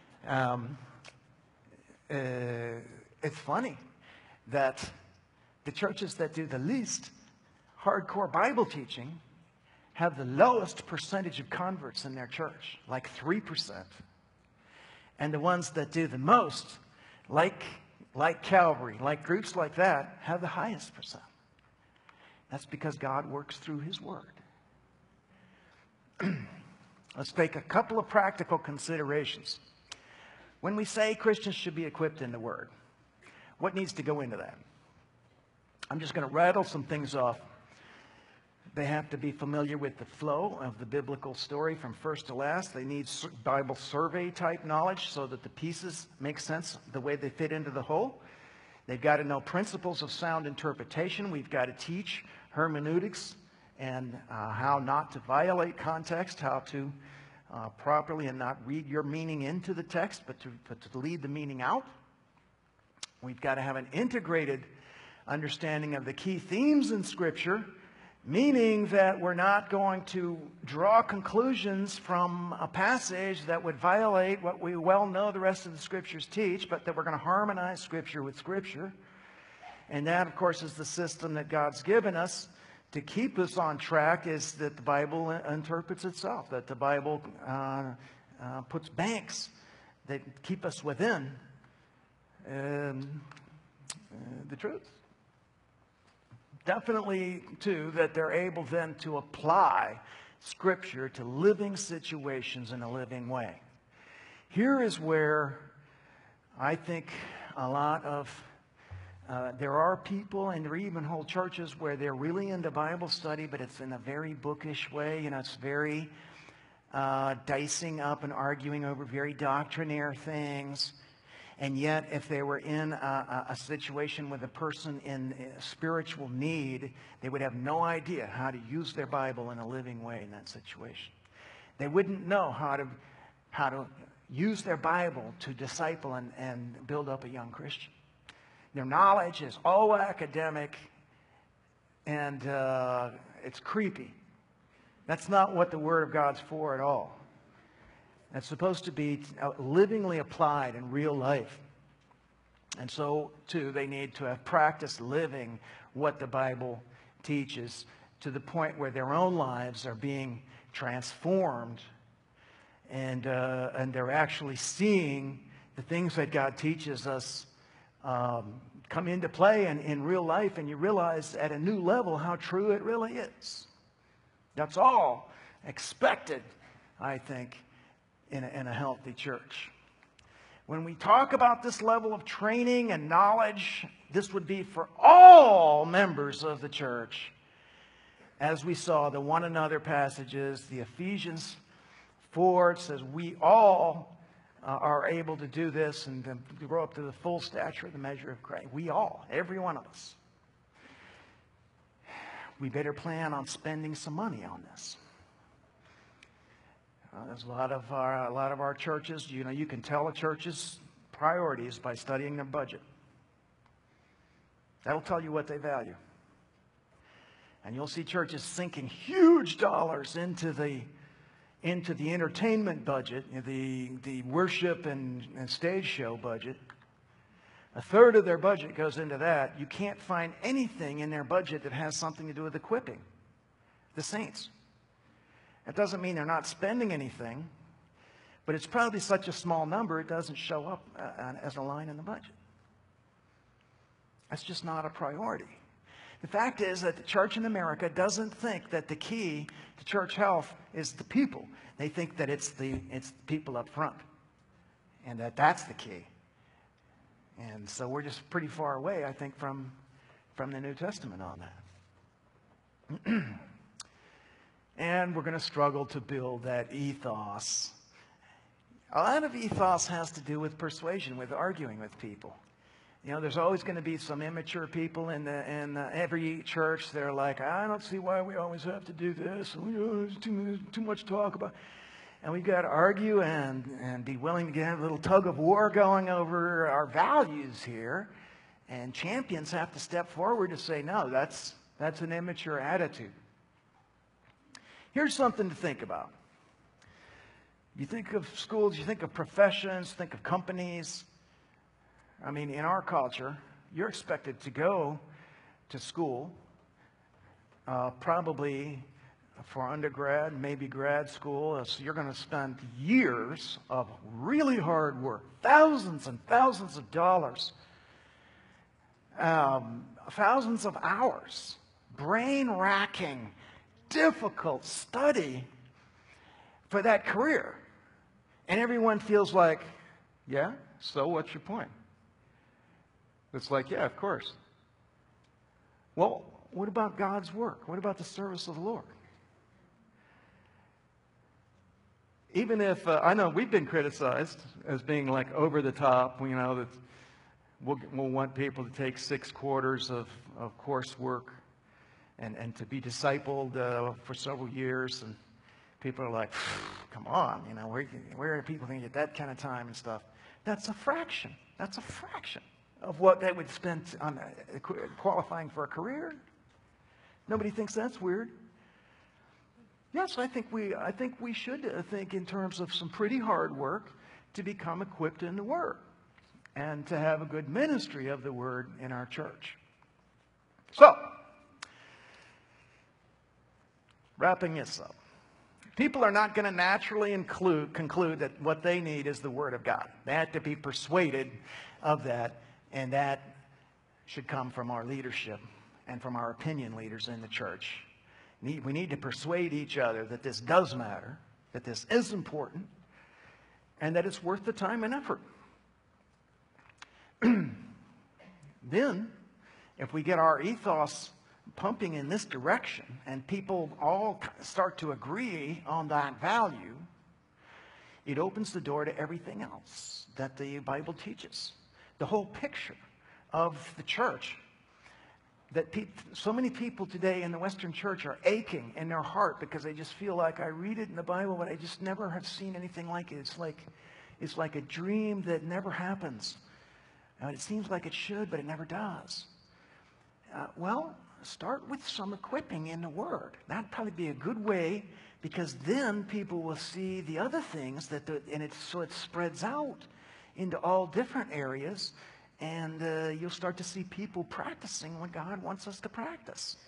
it's funny that the churches that do the least hardcore Bible teaching have the lowest percentage of converts in their church, like 3%. And the ones that do the most, like Calvary, like groups like that, have the highest percent. That's because God works through His Word. Let's take a couple of practical considerations. When we say Christians should be equipped in the Word, what needs to go into that? I'm just going to rattle some things off They have to be familiar with the flow of the biblical story from first to last. They need Bible survey type knowledge so that the pieces make sense the way they fit into the whole. They've got to know principles of sound interpretation. We've got to teach hermeneutics and how not to violate context, how to properly and not read your meaning into the text, but to lead the meaning out. We've got to have an integrated understanding of the key themes in Scripture, meaning that we're not going to draw conclusions from a passage that would violate what we well know the rest of the Scriptures teach, but that we're going to harmonize Scripture with Scripture. And that, of course, is the system that God's given us to keep us on track, is that the Bible interprets itself, that the Bible puts banks that keep us within the truth. Definitely, too, that they're able then to apply Scripture to living situations in a living way. Here is where I think a lot of, there are people and there are even whole churches where they're really into Bible study, but it's in a very bookish way. You know, it's very dicing up and arguing over very doctrinaire things. And yet, if they were in a situation with a person in spiritual need, they would have no idea how to use their Bible in a living way in that situation. They wouldn't know how to use their Bible to disciple and build up a young Christian. Their knowledge is all academic, and it's creepy. That's not what the Word of God's for at all. It's supposed to be livingly applied in real life. And so, too, they need to have practiced living what the Bible teaches to the point where their own lives are being transformed, and they're actually seeing the things that God teaches us come into play in real life, and you realize at a new level how true it really is. That's all expected, I think, in a healthy church. When we talk about this level of training and knowledge, this would be for all members of the church. As we saw, the one another passages, the Ephesians 4, it says we all are able to do this and to grow up to the full stature of the measure of Christ. We all, every one of us. We better plan on spending some money on this. There's a lot of our churches, you know, you can tell a church's priorities by studying their budget. That'll tell you what they value. And you'll see churches sinking huge dollars into the entertainment budget, the worship and stage show budget. A third of their budget goes into that. You can't find anything in their budget that has something to do with equipping the saints. That doesn't mean they're not spending anything, but it's probably such a small number it doesn't show up as a line in the budget. That's just not a priority. The fact is that the church in America doesn't think that the key to church health is the people. They think that it's the people up front, and that's the key. And so we're just pretty far away, I think, from the New Testament on that. And we're going to struggle to build that ethos. A lot of ethos has to do with persuasion, with arguing with people. You know, there's always going to be some immature people in every church that are like, I don't see why we always have to do this. There's too much talk about. And we've got to argue and be willing to have a little tug of war going over our values here. And champions have to step forward to say, no, that's an immature attitude. Here's something to think about. You think of schools, you think of professions, think of companies. I mean, in our culture, you're expected to go to school, probably for undergrad, maybe grad school. So you're going to spend years of really hard work, thousands and thousands of dollars, thousands of hours, brain-racking, difficult study for that career. And everyone feels like, yeah, so what's your point? It's like, yeah, of course. Well, What about God's work? What about the service of the Lord? Even if, I know we've been criticized as being like over the top, you know, that we'll want people to take 6 quarters of coursework and to be discipled for several years. And people are like, come on, you know, where are people going to get that kind of time and stuff? That's a fraction. That's a fraction of what they would spend on qualifying for a career. Nobody thinks that's weird. Yes, I think we should think in terms of some pretty hard work to become equipped in the Word and to have a good ministry of the Word in our church. So, wrapping this up. People are not going to naturally conclude that what they need is the Word of God. They have to be persuaded of that, and that should come from our leadership and from our opinion leaders in the church. We need to persuade each other that this does matter, that this is important, and that it's worth the time and effort. Then, if we get our ethos pumping in this direction and people all start to agree on that value, it opens the door to everything else that the Bible teaches. The whole picture of the church that so many people today in the Western church are aching in their heart because they just feel like, I read it in the Bible, but I just never have seen anything like it. It's like a dream that never happens. And it seems like it should, but it never does. Well, start with some equipping in the Word. That'd probably be a good way, because then people will see the other things so it spreads out into all different areas. And you'll start to see people practicing what God wants us to practice.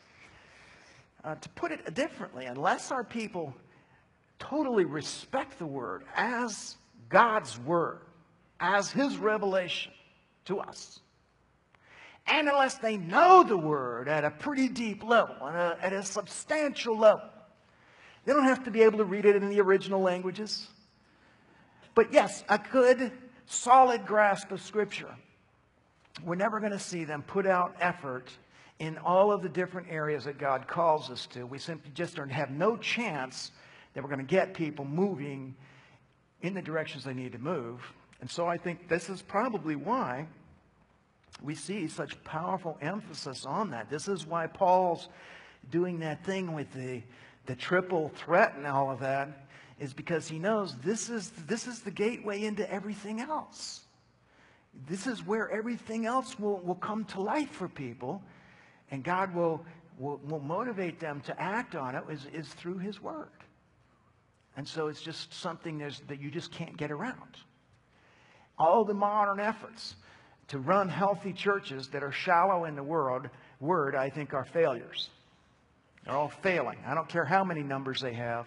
To put it differently, unless our people totally respect the Word as God's Word, as His revelation to us, and unless they know the Word at a pretty deep level, at a substantial level, they don't have to be able to read it in the original languages. But yes, a good, solid grasp of Scripture. We're never going to see them put out effort in all of the different areas that God calls us to. We simply just have no chance that we're going to get people moving in the directions they need to move. And so I think this is probably why we see such powerful emphasis on that. This is why Paul's doing that thing with the triple threat and all of that, is because he knows this is the gateway into everything else. This is where everything else will come to life for people, and God will motivate them to act on it is through His Word. And so it's just something that you just can't get around. All the modern efforts to run healthy churches that are shallow in the Word, I think, are failures. They're all failing. I don't care how many numbers they have.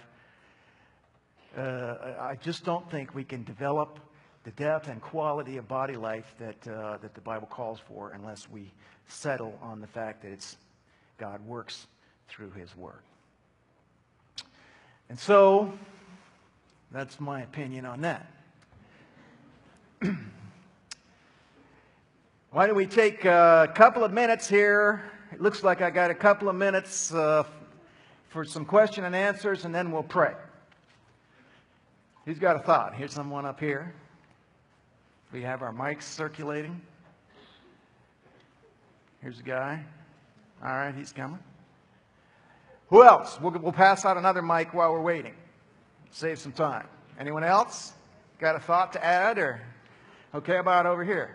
I just don't think we can develop the depth and quality of body life that the Bible calls for unless we settle on the fact that God works through His Word. And so, that's my opinion on that. Why don't we take a couple of minutes here? It looks like I got a couple of minutes for some question and answers, and then we'll pray. Who's got a thought? Here's someone up here. We have our mics circulating. Here's a guy. All right, he's coming. Who else? We'll pass out another mic while we're waiting. Save some time. Anyone else got a thought to add? Or okay, about over here?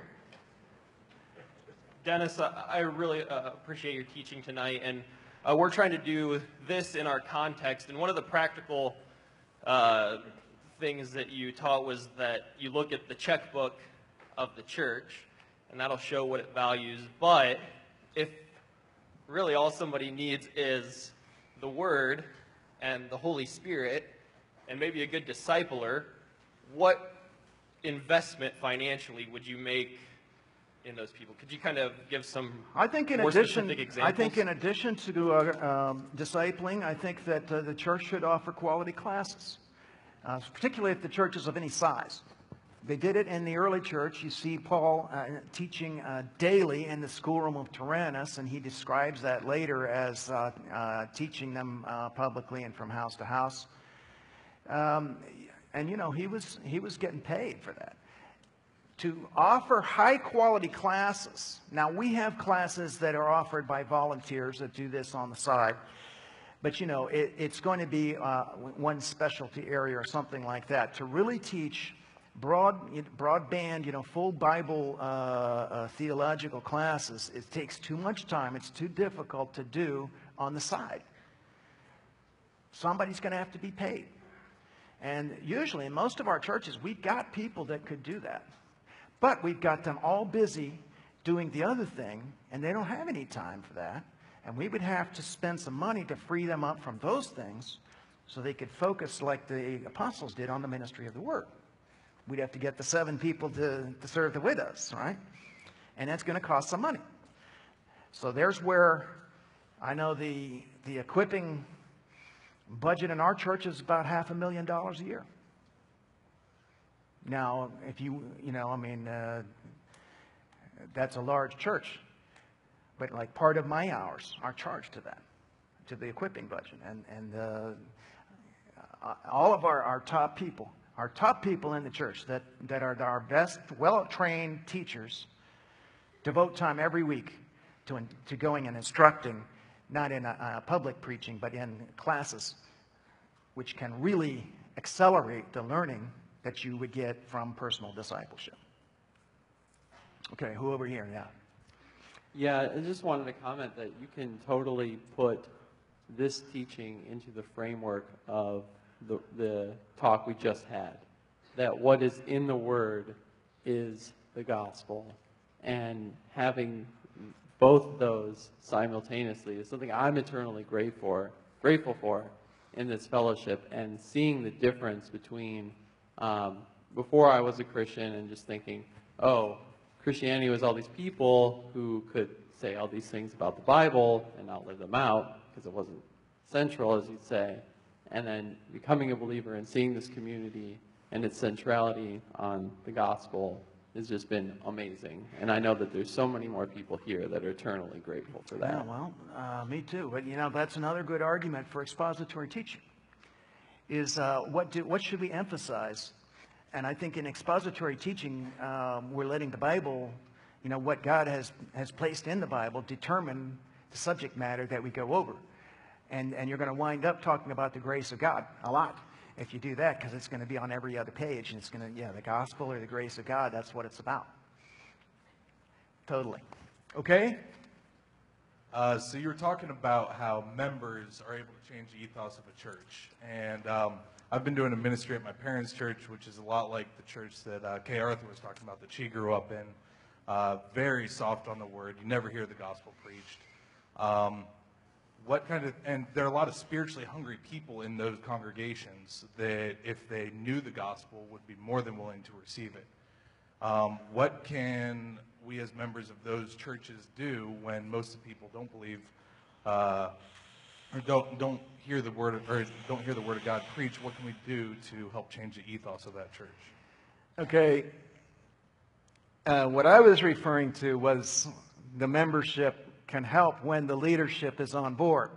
Dennis, I really appreciate your teaching tonight, and we're trying to do this in our context. And one of the practical things that you taught was that you look at the checkbook of the church, and that'll show what it values. But if really all somebody needs is the Word and the Holy Spirit and maybe a good discipler, what investment financially would you make in those people? Could you kind of give some more specific examples? I think in addition to discipling, I think that the church should offer quality classes, particularly if the church is of any size. They did it in the early church. You see Paul teaching daily in the schoolroom of Tyrannus, and he describes that later as teaching them publicly and from house to house. And you know, he was getting paid for that. To offer high-quality classes. Now, we have classes that are offered by volunteers that do this on the side. But, you know, it's going to be one specialty area or something like that. To really teach broadband, you know, full Bible theological classes, it takes too much time. It's too difficult to do on the side. Somebody's going to have to be paid. And usually, in most of our churches, we've got people that could do that. But we've got them all busy doing the other thing, and they don't have any time for that. And we would have to spend some money to free them up from those things so they could focus like the apostles did on the ministry of the word. We'd have to get the 7 people to serve the widows, right? And that's going to cost some money. So there's where I know the equipping budget in our church is about $500,000 a year. Now, if you know, I mean, that's a large church. But like part of my hours are charged to that, to the equipping budget. And all of our top people in the church that are our best, well-trained teachers devote time every week to going and instructing, not in public preaching, but in classes, which can really accelerate the learning that you would get from personal discipleship. Okay, who over here? Yeah. Yeah, I just wanted to comment that you can totally put this teaching into the framework of the talk we just had. That what is in the Word is the gospel. And having both those simultaneously is something I'm eternally grateful for in this fellowship, and seeing the difference between before I was a Christian and just thinking, oh, Christianity was all these people who could say all these things about the Bible and not live them out because it wasn't central, as you'd say, and then becoming a believer and seeing this community and its centrality on the gospel has just been amazing. And I know that there's so many more people here that are eternally grateful for that. Yeah, well, me too. But, you know, that's another good argument for expository teaching, is what should we emphasize? And I think in expository teaching, we're letting the Bible, you know, what God has placed in the Bible determine the subject matter that we go over. And you're going to wind up talking about the grace of God a lot if you do that, because it's going to be on every other page. And it's going to, the gospel or the grace of God, that's what it's about. Totally. Okay? So you were talking about how members are able to change the ethos of a church. And I've been doing a ministry at my parents' church, which is a lot like the church that Kay Arthur was talking about, that she grew up in. Very soft on the word. You never hear the gospel preached. And there are a lot of spiritually hungry people in those congregations that, if they knew the gospel, would be more than willing to receive it. What can we as members of those churches do when most of the people don't believe or don't hear the word of God preached? What can we do to help change the ethos of that church? Okay. What I was referring to was the membership can help when the leadership is on board.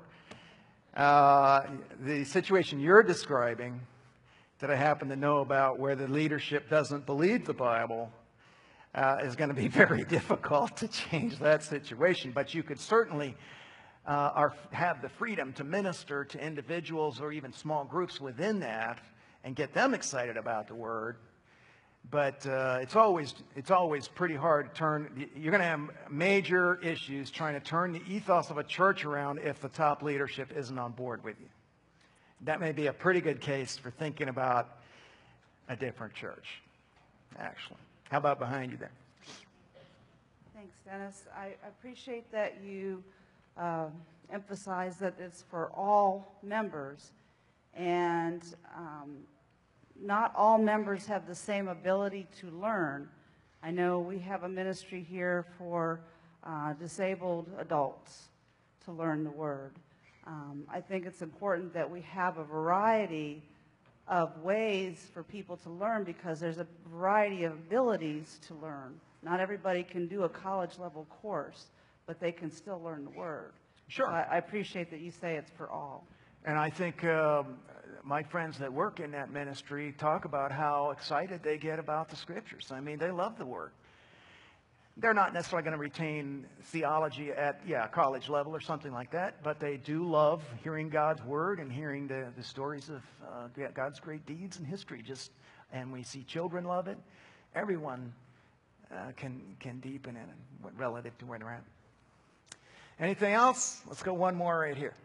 The situation you're describing that I happen to know about, where the leadership doesn't believe the Bible, is going to be very difficult to change that situation. But you could certainly have the freedom to minister to individuals or even small groups within that and get them excited about the Word. But it's always pretty hard to turn. You're going to have major issues trying to turn the ethos of a church around if the top leadership isn't on board with you. That may be a pretty good case for thinking about a different church, actually. How about behind you there? Thanks, Dennis. I appreciate that you emphasize that it's for all members, and not all members have the same ability to learn. I know we have a ministry here for disabled adults to learn the Word. I think it's important that we have a variety of ways for people to learn, because there's a variety of abilities to learn. Not everybody can do a college-level course, but they can still learn the Word. Sure. So I appreciate that you say it's for all. And I think my friends that work in that ministry talk about how excited they get about the Scriptures. I mean, they love the Word. They're not necessarily going to retain theology at, college level or something like that, but they do love hearing God's Word and hearing the stories of God's great deeds in history. And we see children love it. Everyone can deepen in it relative to where they're at. Anything else? Let's go one more right here.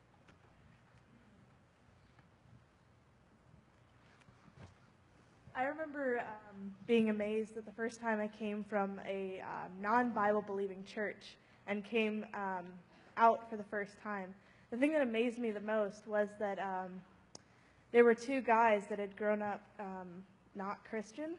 I remember being amazed that the first time I came from a non-Bible believing church and came out for the first time. The thing that amazed me the most was that there were two guys that had grown up not Christian.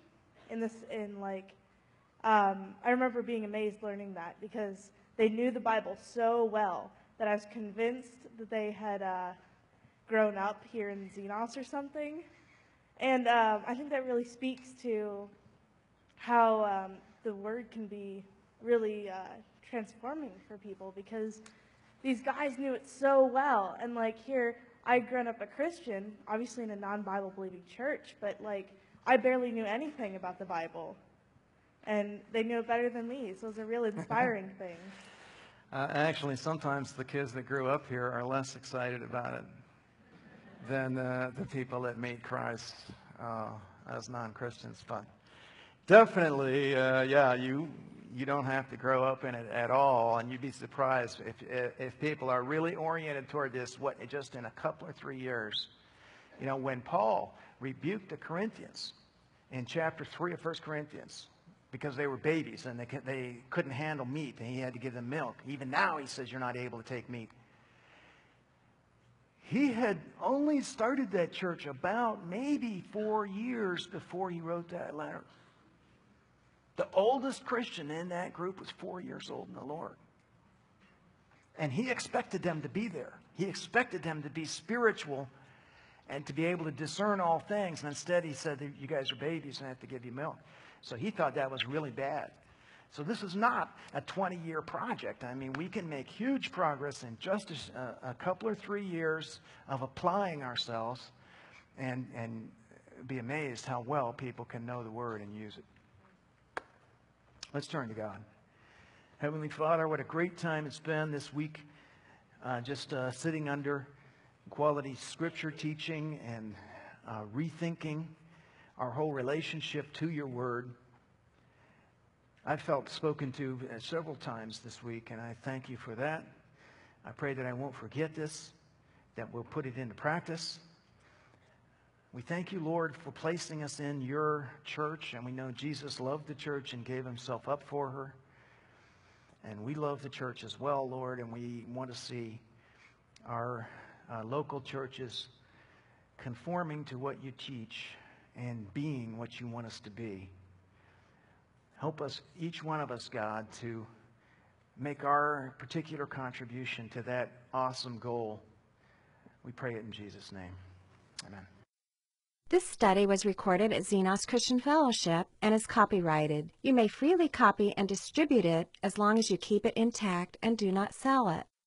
I remember being amazed learning that, because they knew the Bible so well that I was convinced that they had grown up here in Xenos or something. And I think that really speaks to how the Word can be really transforming for people, because these guys knew it so well. And here, I'd grown up a Christian, obviously in a non-Bible believing church, but I barely knew anything about the Bible. And they knew it better than me, so it was a real inspiring thing. Actually, sometimes the kids that grew up here are less excited about it than the people that meet Christ as non-Christians. But definitely, you don't have to grow up in it at all, and you'd be surprised if people are really oriented toward this, just in a couple or 3 years. When Paul rebuked the Corinthians in chapter 3 of 1 Corinthians, because they were babies and they couldn't handle meat, and he had to give them milk. Even now, he says, you're not able to take meat. He had only started that church about maybe 4 years before he wrote that letter. The oldest Christian in that group was 4 years old in the Lord. And he expected them to be there. He expected them to be spiritual and to be able to discern all things. And instead, he said, you guys are babies and I have to give you milk. So he thought that was really bad. So this is not a 20-year project. I mean, we can make huge progress in just a couple or 3 years of applying ourselves, and be amazed how well people can know the Word and use it. Let's turn to God. Heavenly Father, what a great time it's been this week, sitting under quality Scripture teaching and rethinking our whole relationship to your Word. I've felt spoken to several times this week, and I thank you for that. I pray that I won't forget this, that we'll put it into practice. We thank you, Lord, for placing us in your church, and we know Jesus loved the church and gave himself up for her. And we love the church as well, Lord, and we want to see our local churches conforming to what you teach and being what you want us to be. Help us, each one of us, God, to make our particular contribution to that awesome goal. We pray it in Jesus' name. Amen. This study was recorded at Xenos Christian Fellowship and is copyrighted. You may freely copy and distribute it as long as you keep it intact and do not sell it.